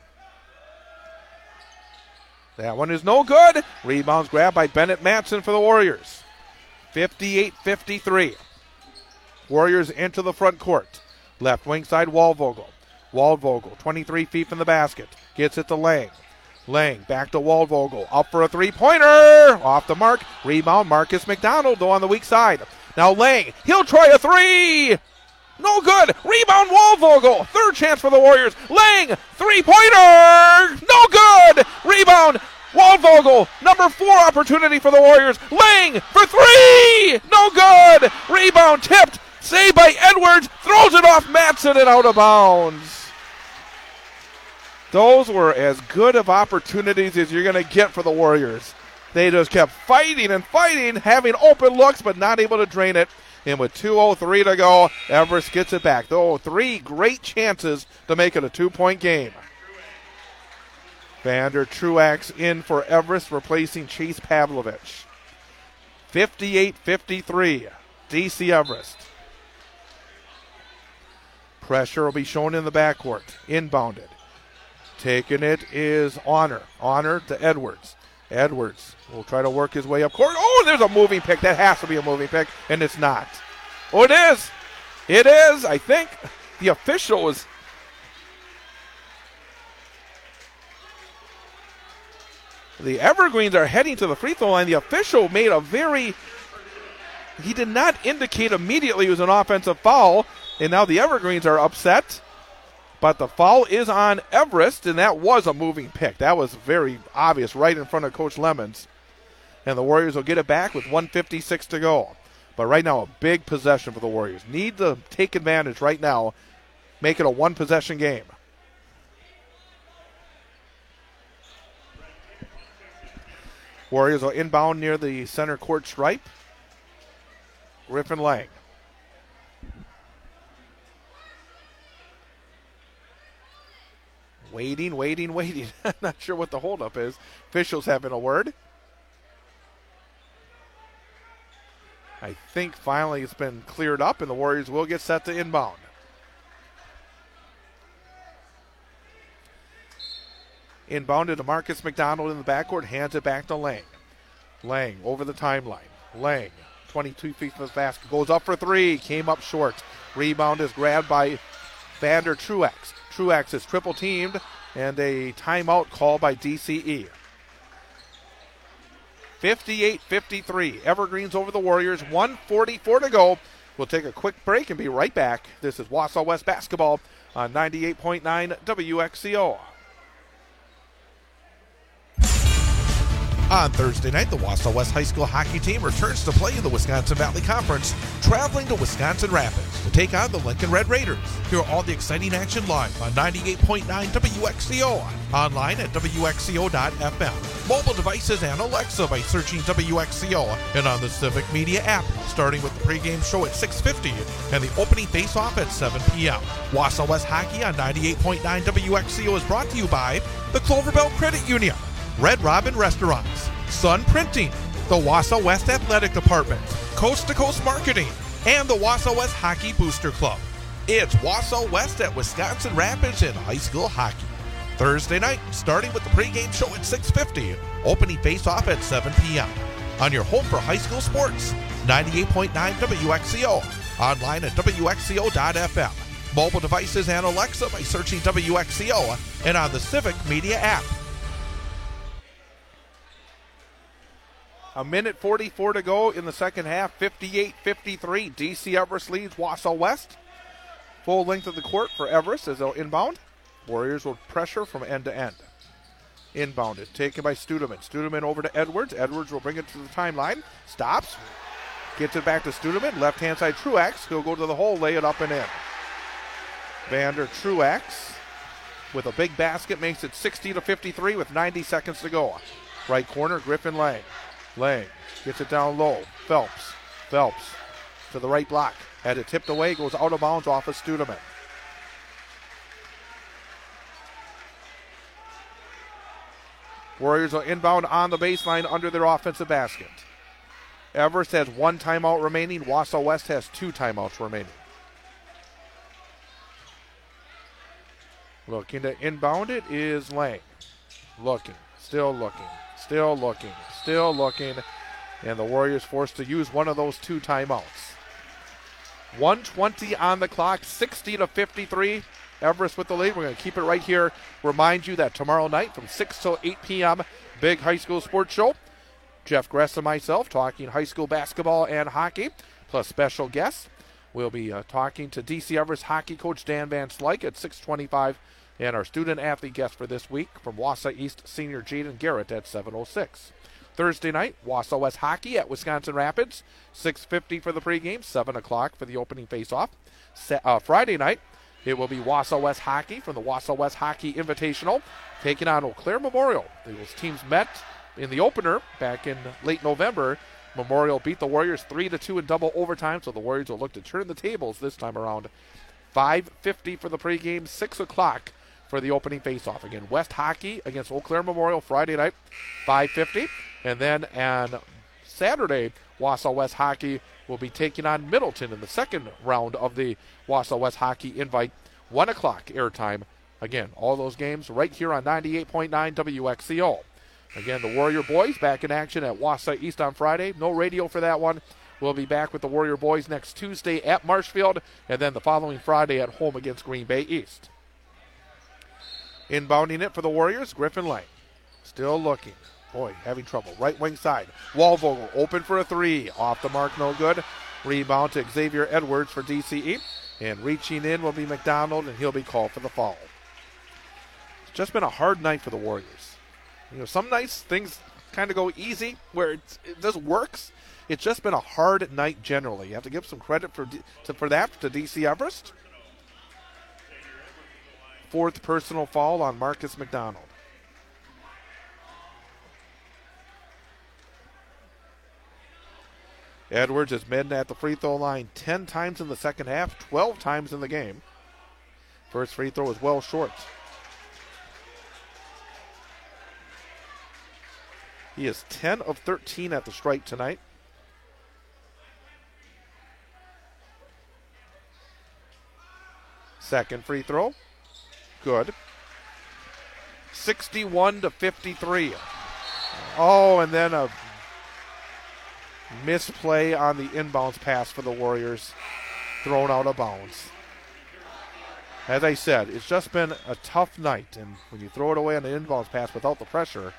That one is no good. Rebounds grabbed by Bennett Madsen for the Warriors. fifty-eight fifty-three. Warriors into the front court. Left wing side, Waldvogel. Waldvogel, twenty-three feet from the basket. Gets it to Lang. Lang back to Waldvogel. Up for a three-pointer. Off the mark. Rebound, Marcus McDonald, though, on the weak side. Now Lang. He'll try a three. No good. Rebound, Waldvogel. Third chance for the Warriors. Lang. Three-pointer. No good. Rebound, Waldvogel. Number four opportunity for the Warriors. Lang for three. No good. Rebound tipped. Saved by Edwards. Throws it off Madsen and out of bounds. Those were as good of opportunities as you're going to get for the Warriors. They just kept fighting and fighting, having open looks, but not able to drain it. And with two oh three to go, Everest gets it back. Though three great chances to make it a two-point game. Vander Truax in for Everest, replacing Chase Pavlovich. fifty-eight fifty-three, D C Everest. Pressure will be shown in the backcourt. Inbounded. Taking it is Honor. Honor to Edwards. Edwards will try to work his way up court. Oh, there's a moving pick. That has to be a moving pick, and it's not. Oh, it is. It is. I think the official was. The Evergreens are heading to the free throw line. The official made a very. He did not indicate immediately it was an offensive foul, and now the Evergreens are upset. But the foul is on Everest, and that was a moving pick. That was very obvious right in front of Coach Lemons. And the Warriors will get it back with one fifty-six to go. But right now, a big possession for the Warriors. Need to take advantage right now, make it a one-possession game. Warriors will inbound near the center court stripe. Griffin Lang. Waiting, waiting, waiting. I'm not sure what the holdup is. Officials having a word. I think finally it's been cleared up, and the Warriors will get set to inbound. Inbounded to Marcus McDonald in the backcourt, hands it back to Lang. Lang over the timeline. Lang, twenty-two feet from the basket, goes up for three, came up short. Rebound is grabbed by Vander Truax. Truax is triple teamed, and a timeout call by D C E. fifty-eight fifty-three. Evergreens over the Warriors. one forty-four to go. We'll take a quick break and be right back. This is Wausau West basketball on ninety-eight point nine W X C O. On Thursday night, the Wausau West High School hockey team returns to play in the Wisconsin Valley Conference, traveling to Wisconsin Rapids to take on the Lincoln Red Raiders. Hear all the exciting action live on ninety-eight point nine W X C O, online at W X C O dot F M, mobile devices and Alexa by searching W X C O, and on the Civic Media app, starting with the pregame show at six fifty and the opening face-off at seven p.m. Wausau West Hockey on ninety-eight point nine W X C O is brought to you by the Clover Belt Credit Union, Red Robin Restaurants, Sun Printing, the Wausau West Athletic Department, Coast to Coast Marketing, and the Wausau West Hockey Booster Club. It's Wausau West at Wisconsin Rapids in high school hockey. Thursday night, starting with the pregame show at six fifty, opening face-off at seven p.m. on your home for high school sports, ninety-eight point nine W X C O, online at W X C O dot F M, mobile devices and Alexa by searching W X C O, and on the Civic Media app. A minute forty-four to go in the second half, fifty-eight fifty-three. D C Everest leads Wausau West. Full length of the court for Everest as they'll inbound. Warriors will pressure from end to end. Inbounded, taken by Studeman. Studeman over to Edwards. Edwards will bring it to the timeline. Stops. Gets it back to Studeman. Left-hand side, Truax. He'll go to the hole, lay it up and in. Vander Truax with a big basket makes it sixty to fifty-three with ninety seconds to go. Right corner, Griffin Lang. Lang gets it down low. Phelps. Phelps to the right block. Had it tipped away, goes out of bounds off of Studeman. Warriors will inbound on the baseline under their offensive basket. Everest has one timeout remaining. Wausau West has two timeouts remaining. Looking to inbound it is Lang. Looking, still looking, still looking, still looking. And the Warriors forced to use one of those two timeouts. one twenty on the clock, sixty to fifty-three. Everest with the lead. We're going to keep it right here. Remind you that tomorrow night from six till eight p.m., big high school sports show. Jeff Gress and myself talking high school basketball and hockey, plus special guests. We'll be uh, talking to D C Everest hockey coach Dan Van Slyke at six twenty-five, and our student athlete guest for this week from Wausau East senior Jaden Garrett at seven oh six. Thursday night, Wausau West hockey at Wisconsin Rapids, six fifty for the pregame, seven o'clock for the opening faceoff. Sa- uh, Friday night, it will be Wausau West hockey from the Wausau West Hockey Invitational, taking on Eau Claire Memorial. Those teams met in the opener back in late November. Memorial beat the Warriors three to two in double overtime, so the Warriors will look to turn the tables this time around. five fifty for the pregame, six o'clock for the opening faceoff. Again, West hockey against Eau Claire Memorial Friday night, five fifty. And then on Saturday, Wausau West hockey will be taking on Middleton in the second round of the Wausau West Hockey Invite, one o'clock airtime. Again, all those games right here on ninety-eight point nine W X C O. Again, the Warrior Boys back in action at Wausau East on Friday. No radio for that one. We'll be back with the Warrior Boys next Tuesday at Marshfield, and then the following Friday at home against Green Bay East. Inbounding it for the Warriors, Griffin Lang. Still looking. Boy, having trouble. Right wing side. Wallvogel open for a three. Off the mark, no good. Rebound to Xavier Edwards for D C E. And reaching in will be McDonald, and he'll be called for the foul. It's just been a hard night for the Warriors. You know, some nights things kind of go easy where it's, it just works. It's just been a hard night generally. You have to give some credit for D, to, for that to D C Everest. Fourth personal foul on Marcus McDonald. Edwards has been at the free throw line ten times in the second half, twelve times in the game. First free throw is well short. He is ten of thirteen at the stripe tonight. Second free throw, good. sixty-one to fifty-three. Oh, and then a misplay on the inbounds pass for the Warriors, thrown out of bounds. As I said, it's just been a tough night, and when you throw it away on the inbounds pass without the pressure,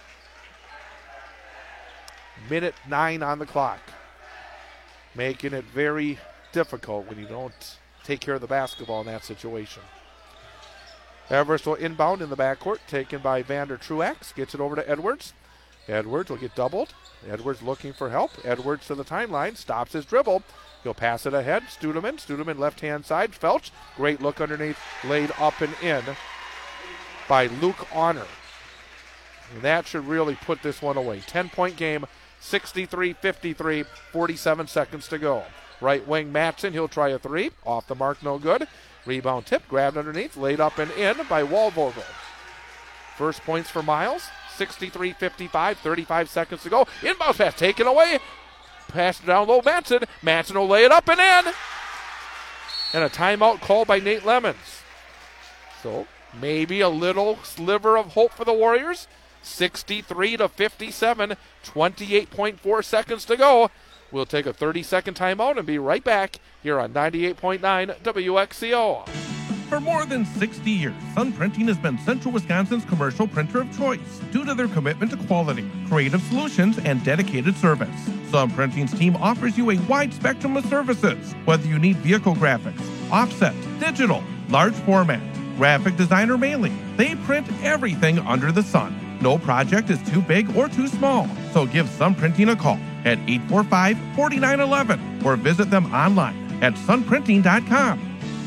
minute nine on the clock, making it very difficult when you don't take care of the basketball in that situation. Everest will inbound in the backcourt, taken by Vander Truax, gets it over to Edwards. Edwards will get doubled. Edwards looking for help. Edwards to the timeline, stops his dribble. He'll pass it ahead. Studeman, Studeman left-hand side. Felch, great look underneath, laid up and in by Luke Honor. And that should really put this one away. ten-point game, sixty-three fifty-three, forty-seven seconds to go. Right wing Matson, he'll try a three. Off the mark, no good. Rebound tip, grabbed underneath, laid up and in by Wallvogel. First points for Miles. sixty-three fifty-five, thirty-five seconds to go. Inbound pass taken away. Pass down low, Matson. Matson will lay it up and in. And a timeout called by Nate Lemons. So maybe a little sliver of hope for the Warriors. sixty-three to fifty-seven, twenty-eight point four seconds to go. We'll take a thirty-second timeout and be right back here on ninety-eight point nine W X C O. For more than sixty years, Sun Printing has been Central Wisconsin's commercial printer of choice due to their commitment to quality, creative solutions, and dedicated service. Sun Printing's team offers you a wide spectrum of services, whether you need vehicle graphics, offset, digital, large format, graphic design, or mailing. They print everything under the sun. No project is too big or too small, so give Sun Printing a call at eight four five, four nine one one or visit them online at sun printing dot com.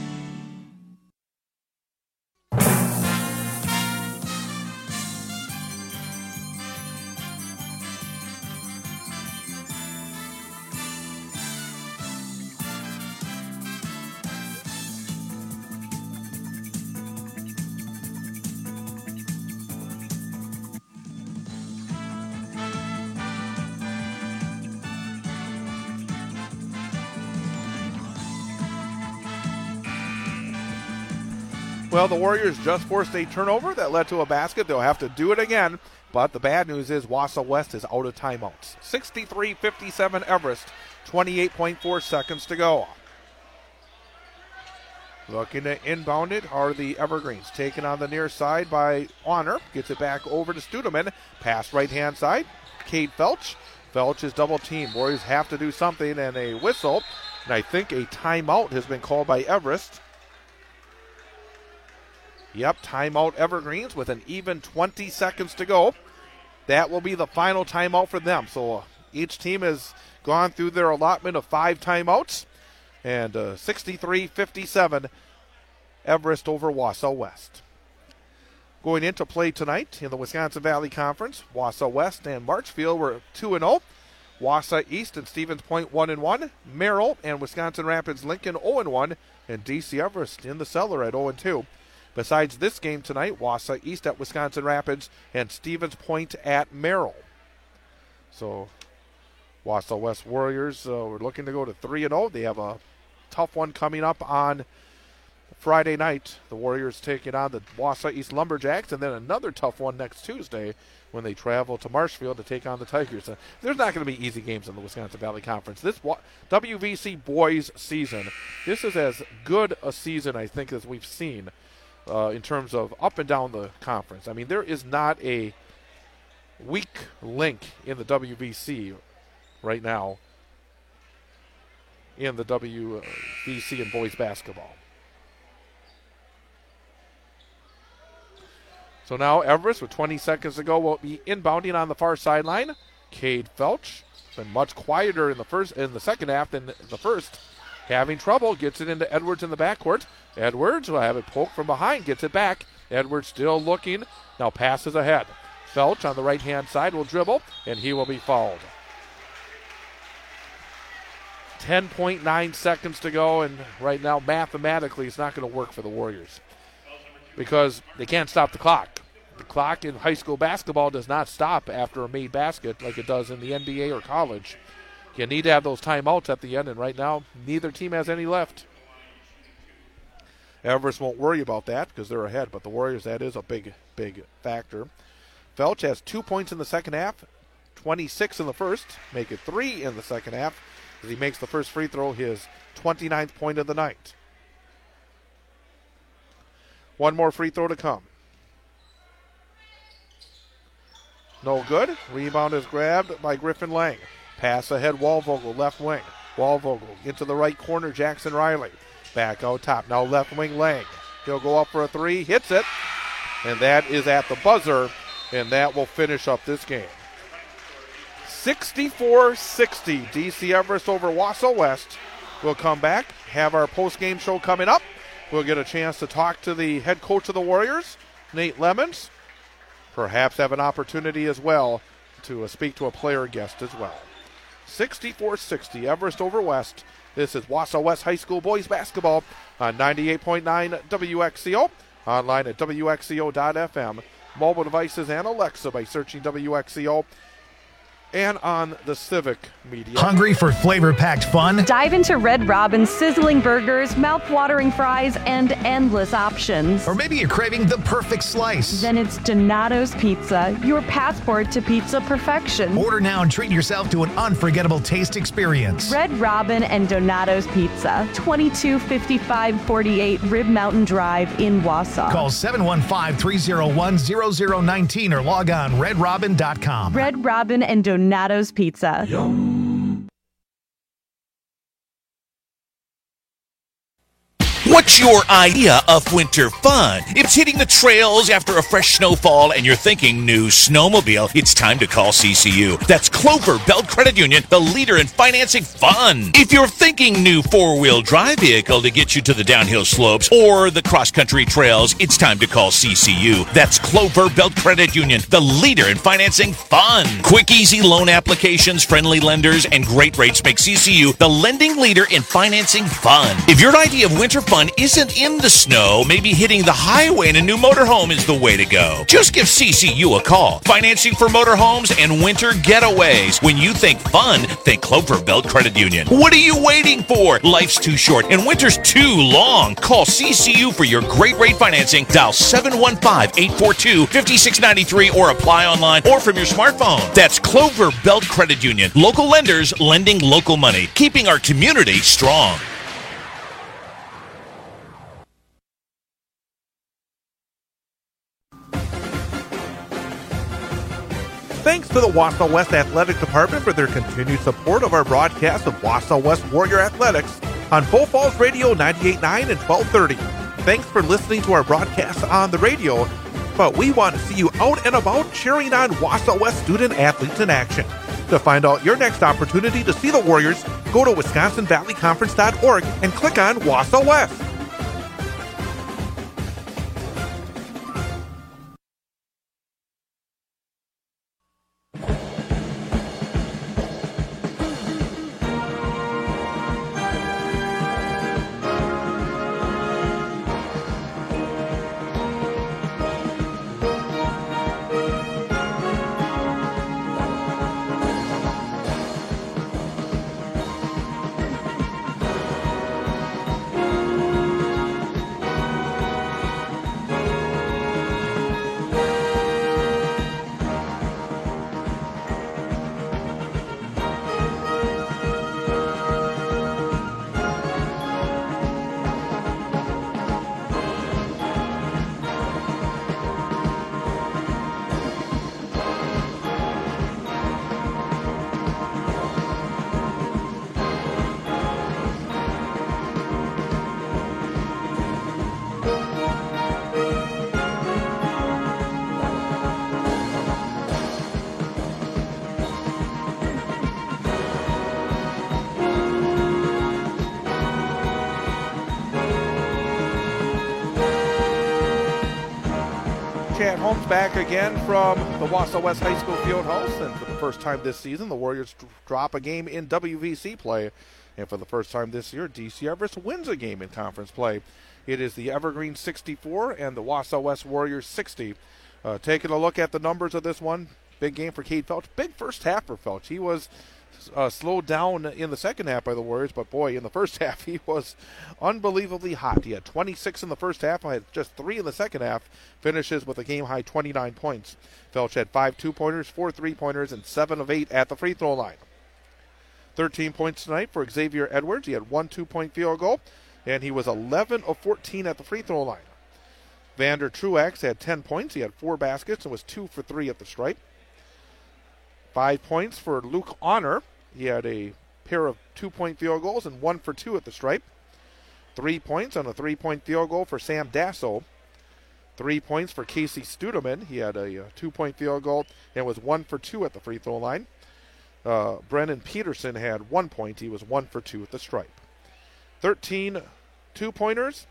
Well, the Warriors just forced a turnover that led to a basket. They'll have to do it again, but the bad news is Wausau West is out of timeouts. sixty-three fifty-seven Everest, twenty-eight point four seconds to go. Looking to inbound it are the Evergreens. Taken on the near side by Honor. Gets it back over to Studeman. Pass right-hand side. Cade Felch. Felch is double teamed. Warriors have to do something, and a whistle. And I think a timeout has been called by Everest. Yep, timeout Evergreens with an even twenty seconds to go. That will be the final timeout for them. So uh, each team has gone through their allotment of five timeouts. And uh, sixty-three fifty-seven, Everest over Wausau West. Going into play tonight in the Wisconsin Valley Conference, Wausau West and Marchfield were two and oh. Wausau East and Stevens Point one and one. Merrill and Wisconsin Rapids Lincoln oh and one. And D C Everest in the cellar at oh and two. Besides this game tonight, Wausau East at Wisconsin Rapids and Stevens Point at Merrill. So Wausau West Warriors uh, we're looking to go to three and oh. They have a tough one coming up on Friday night. The Warriors taking on the Wausau East Lumberjacks, and then another tough one next Tuesday when they travel to Marshfield to take on the Tigers. Uh, there's not going to be easy games in the Wisconsin Valley Conference. This wa- W V C boys season, this is as good a season I think as we've seen uh, in terms of up and down the conference. I mean, there is not a weak link in the W V C right now in the W V C and boys basketball. So now Everest with twenty seconds to go will be inbounding on the far sideline. Cade Felch, been much quieter in the first in the second half than the first. Having trouble, gets it into Edwards in the backcourt. Edwards will have it poked from behind, gets it back. Edwards still looking, now passes ahead. Felch on the right-hand side will dribble, and he will be fouled. ten point nine seconds to go, and right now mathematically it's not going to work for the Warriors because they can't stop the clock. The clock in high school basketball does not stop after a made basket like it does in the N B A or college. You need to have those timeouts at the end, and right now neither team has any left. Everest won't worry about that because they're ahead, but the Warriors, that is a big, big factor. Felch has two points in the second half, twenty-six in the first, make it three in the second half as he makes the first free throw, his twenty-ninth point of the night. One more free throw to come. No good. Rebound is grabbed by Griffin Lang. Pass ahead, Wallvogel, left wing. Wallvogel into the right corner, Jackson Riley. Back out top, now left wing Lang. He'll go up for a three, hits it, and that is at the buzzer, and that will finish up this game. sixty-four sixty, D C Everest over Wausau West. We'll come back, have our post-game show coming up. We'll get a chance to talk to the head coach of the Warriors, Nate Lemons. Perhaps have an opportunity as well to uh, speak to a player guest as well. sixty-four sixty, Everest over West. This is Wausau West High School boys basketball on ninety-eight point nine W X C O. Online at W X C O dot F M. Mobile devices and Alexa by searching W X C O. and on the Civic Media. Hungry for flavor-packed fun? Dive into Red Robin's sizzling burgers, mouth-watering fries, and endless options. Or maybe you're craving the perfect slice. Then it's Donato's Pizza, your passport to pizza perfection. Order now and treat yourself to an unforgettable taste experience. Red Robin and Donato's Pizza, twenty-two fifty-five forty-eight Rib Mountain Drive in Wausau. Call seven one five, three oh one, zero zero one nine or log on red robin dot com. Red Robin and Donato's Pizza. What's your idea of winter fun? It's hitting the trails after a fresh snowfall and you're thinking new snowmobile. It's time to call C C U. That's Clover Belt Credit Union, the leader in financing fun. If you're thinking new four-wheel drive vehicle to get you to the downhill slopes or the cross-country trails, it's time to call C C U. That's Clover Belt Credit Union, the leader in financing fun. Quick, easy loan applications, friendly lenders, and great rates make C C U the lending leader in financing fun. If your idea of winter fun isn't in the snow, maybe hitting the highway in a new motorhome is the way to go. Just give C C U a call. Financing for motorhomes and winter getaways. When you think fun, think Clover Belt Credit Union. What are you waiting for? Life's too short and winter's too long. Call C C U for your great rate financing. Dial seven one five, eight four two, five six nine three or apply online or from your smartphone. That's Clover Belt Credit Union. Local lenders lending local money, keeping our community strong. Thanks to the Wausau West Athletic Department for their continued support of our broadcast of Wausau West Warrior Athletics on Bull Falls Radio ninety-eight point nine and twelve thirty. Thanks for listening to our broadcast on the radio, but we want to see you out and about cheering on Wausau West student athletes in action. To find out your next opportunity to see the Warriors, go to wisconsin valley conference dot org and click on Wausau West. Chad Holmes back again from the Wausau West High School Fieldhouse, and for the first time this season, the Warriors drop a game in W V C play, and for the first time this year, D C Everest wins a game in conference play. It is the Evergreen sixty-four and the Wausau West Warriors sixty. Uh, taking a look at the numbers of this one, big game for Cade Felch. Big first half for Felch. He was uh, slowed down in the second half by the Warriors, but boy, in the first half he was unbelievably hot. He had twenty-six in the first half, and had just three in the second half. Finishes with a game-high twenty-nine points. Felch had five two-pointers, four three-pointers, and seven of eight at the free throw line. thirteen points tonight for Xavier Edwards. He had one two-point field goal, and he was eleven of fourteen at the free throw line. Vander Truax had ten points. He had four baskets and was two for three at the stripe. Five points for Luke Honor. He had a pair of two-point field goals and one for two at the stripe. Three points on a three-point field goal for Sam Dasso. Three points for Casey Studeman. He had a, a two-point field goal and was one for two at the free throw line. Uh, Brennan Peterson had one point. He was one for two at the stripe. thirteen two-pointers,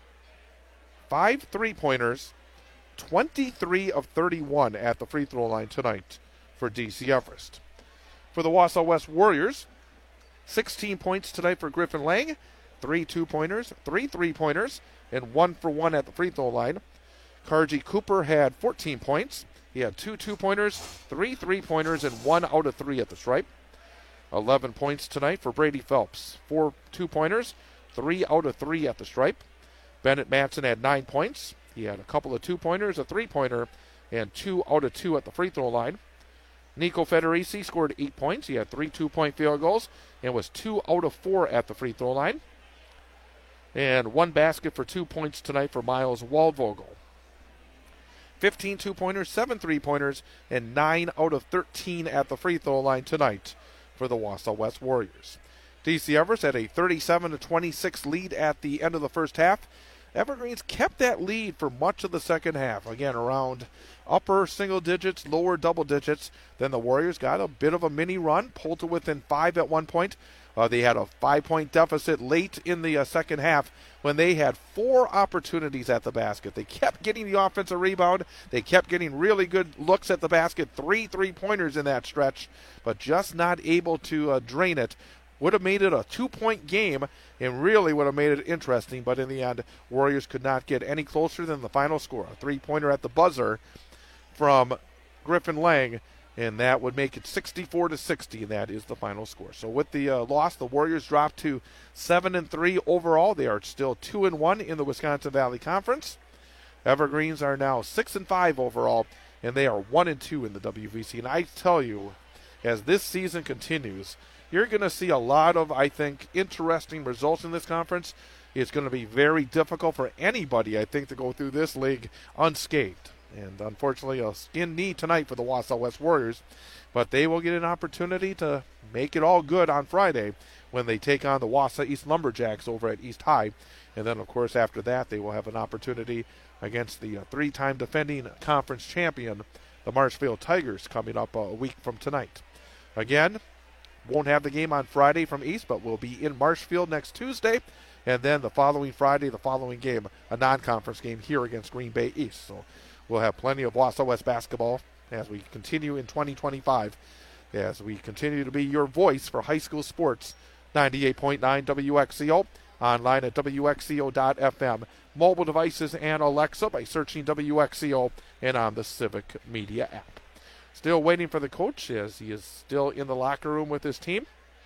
five three-pointers, twenty-three of thirty-one at the free throw line tonight for D C Everest. For the Wausau West Warriors, sixteen points tonight for Griffin Lang, three two-pointers, three three-pointers, and one for one at the free throw line. Karji Cooper had fourteen points. He had two two-pointers, three three-pointers, and one out of three at the stripe. eleven points tonight for Brady Phelps. Four two-pointers, three out of three at the stripe. Bennett Matson had nine points. He had a couple of two-pointers, a three-pointer, and two out of two at the free throw line. Nico Federici scored eight points. He had three two-point field goals and was two out of four at the free throw line. And one basket for two points tonight for Miles Waldvogel. fifteen two-pointers, seven three-pointers, and nine out of thirteen at the free throw line tonight for the Wausau West Warriors. D C Everest had a thirty-seven to twenty-six lead at the end of the first half. Evergreens kept that lead for much of the second half. Again, around upper single digits, lower double digits. Then the Warriors got a bit of a mini run, pulled to within five at one point. Uh, they had a five-point deficit late in the uh, second half when they had four opportunities at the basket. They kept getting the offensive rebound. They kept getting really good looks at the basket, three three-pointers in that stretch, but just not able to uh, drain it. Would have made it a two-point game and really would have made it interesting, but in the end, Warriors could not get any closer than the final score. A three-pointer at the buzzer from Griffin Lang, and that would make it sixty-four to sixty, and that is the final score. So with the uh, loss, the Warriors dropped to seven and three overall. They are still two and one in the Wisconsin Valley Conference. Evergreens are now six and five overall, and they are one and two in the W V C. And I tell you, as this season continues, you're going to see a lot of, I think, interesting results in this conference. It's going to be very difficult for anybody, I think, to go through this league unscathed. And unfortunately, a skin knee tonight for the Wausau West Warriors. But they will get an opportunity to make it all good on Friday when they take on the Wausau East Lumberjacks over at East High. And then, of course, after that, they will have an opportunity against the uh, three-time defending conference champion, the Marshfield Tigers, coming up uh, a week from tonight. Again, won't have the game on Friday from East, but we'll be in Marshfield next Tuesday. And then the following Friday, the following game, a non-conference game here against Green Bay East. So we'll have plenty of Wausau West basketball as we continue in twenty twenty-five, as we continue to be your voice for high school sports. ninety-eight point nine W X C O, online at W X C O dot F M, mobile devices and Alexa by searching W X C O, and on the Civic Media app. Still waiting for the coach as he is still in the locker room with his team.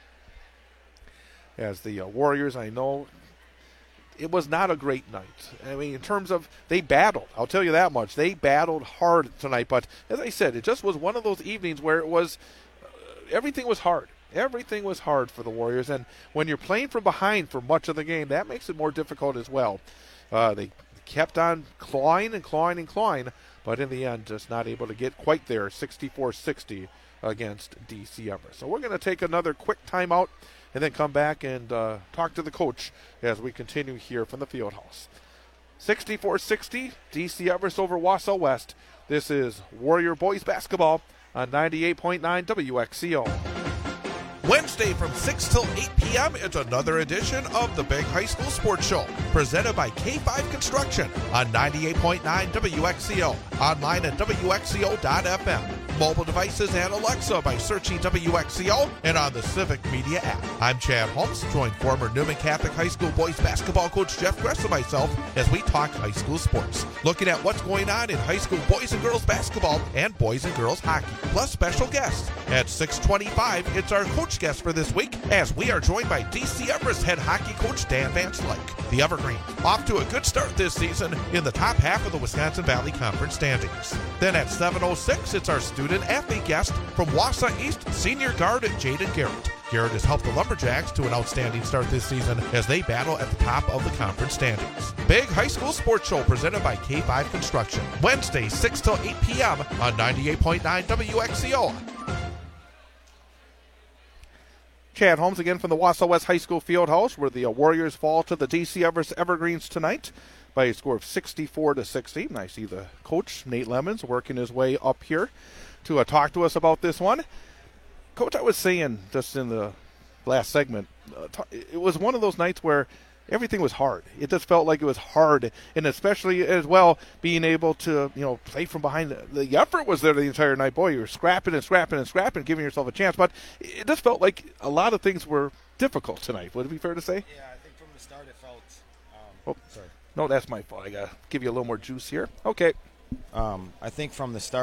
As the uh, Warriors, I know, it was not a great night. I mean, in terms of, they battled. I'll tell you that much. They battled hard tonight. But as I said, it just was one of those evenings where it was, uh, everything was hard. Everything was hard for the Warriors. And when you're playing from behind for much of the game, that makes it more difficult as well. Uh, they kept on clawing and clawing and clawing, but in the end, just not able to get quite there, sixty-four sixty against D C Everest. So we're going to take another quick timeout and then come back and uh, talk to the coach as we continue here from the field house. sixty-four sixty, D C Everest over Wausau West. This is Warrior Boys Basketball on ninety-eight point nine W X C O. Wednesday from six till eight p.m. it's another edition of the Big High School Sports Show, presented by K five Construction on ninety-eight point nine W X C O, online at W X C O dot F M, mobile devices and Alexa by searching W X C O, and on the Civic Media app. I'm Chad Holmes, joined former Newman Catholic High School boys basketball coach Jeff Gress and myself as we talk high school sports, looking at what's going on in high school boys and girls basketball and boys and girls hockey, plus special guests. At six twenty-five, it's our coach guest for this week, as we are joined by D C Everest head hockey coach Dan Van Slyke. The Evergreen off to a good start this season in the top half of the Wisconsin Valley Conference standings. Then at seven oh six, it's our student athlete guest from Wausau East, senior guard Jaden Garrett. Garrett has helped the Lumberjacks to an outstanding start this season as they battle at the top of the conference standings. Big High School Sports Show presented by K five Construction. Wednesday, six till eight p.m. on ninety-eight point nine W X C O. Chad Holmes again from the Wausau West High School Fieldhouse, where the uh, Warriors fall to the D C Everest Evergreens tonight by a score of sixty-four to sixty. And I see the coach, Nate Lemons, working his way up here to uh, talk to us about this one. Coach, I was saying just in the last segment, uh, t- it was one of those nights where everything was hard. It just felt like it was hard, and especially as well being able to, you know, play from behind. The effort was there the entire night. Boy, you were scrapping and scrapping and scrapping, giving yourself a chance. But it just felt like a lot of things were difficult tonight. Would it be fair to say? Yeah, I think from the start it felt. Um, oh, sorry. No, that's my fault. I gotta give you a little more juice here. Okay. Um, I think from the start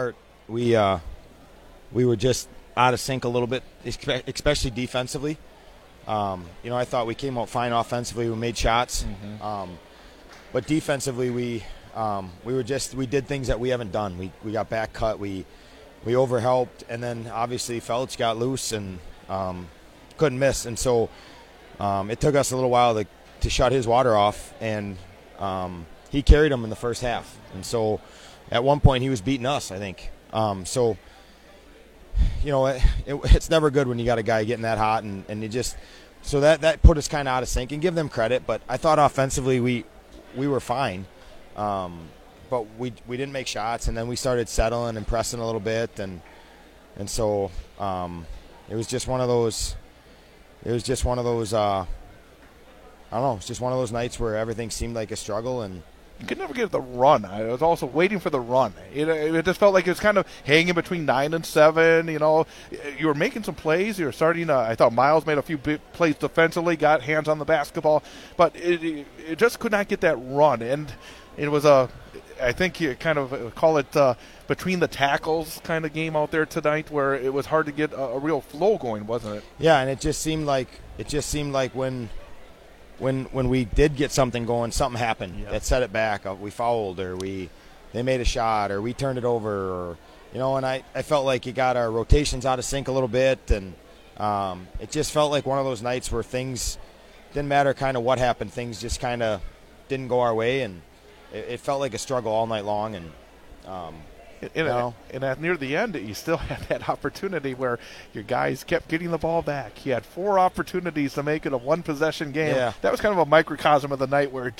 we uh, we were just out of sync a little bit, especially defensively. Um, you know, I thought we came out fine offensively. We made shots, mm-hmm. um, but defensively we um, we were just we did things that we haven't done. We we got back cut. We we overhelped, and then obviously Felch got loose and um, couldn't miss, and so um, it took us a little while to to shut his water off, and um, he carried him in the first half, and so at one point he was beating us, I think. Um, so. You know, it, it, it's never good when you got a guy getting that hot, and, and you just so that, that put us kind of out of sync. And give them credit, but I thought offensively we we were fine, um, but we we didn't make shots, and then we started settling and pressing a little bit, and and so um, it was just one of those. It was just one of those. Uh, I don't know. It's just one of those nights where everything seemed like a struggle, and. You could never get the run. I was also waiting for the run. It, it just felt like it was kind of hanging between nine and seven. You know, you were making some plays. You were starting. Uh, I thought Miles made a few big plays defensively, got hands on the basketball, but it, it, it just could not get that run. And it was a, I think you kind of call it uh, between the tackles kind of game out there tonight, where it was hard to get a, a real flow going, wasn't it? Yeah, and it just seemed like it just seemed like when. When when we did get something going, something happened yep. that set it back. Uh, we fouled, or we they made a shot, or we turned it over, or you know. And I, I felt like it got our rotations out of sync a little bit, and um, it just felt like one of those nights where things didn't matter kind of what happened. Things just kind of didn't go our way, and it, it felt like a struggle all night long. And um, And, you know, and at near the end, you still had that opportunity where your guys kept getting the ball back. You had four opportunities to make it a one-possession game. Yeah. That was kind of a microcosm of the night where it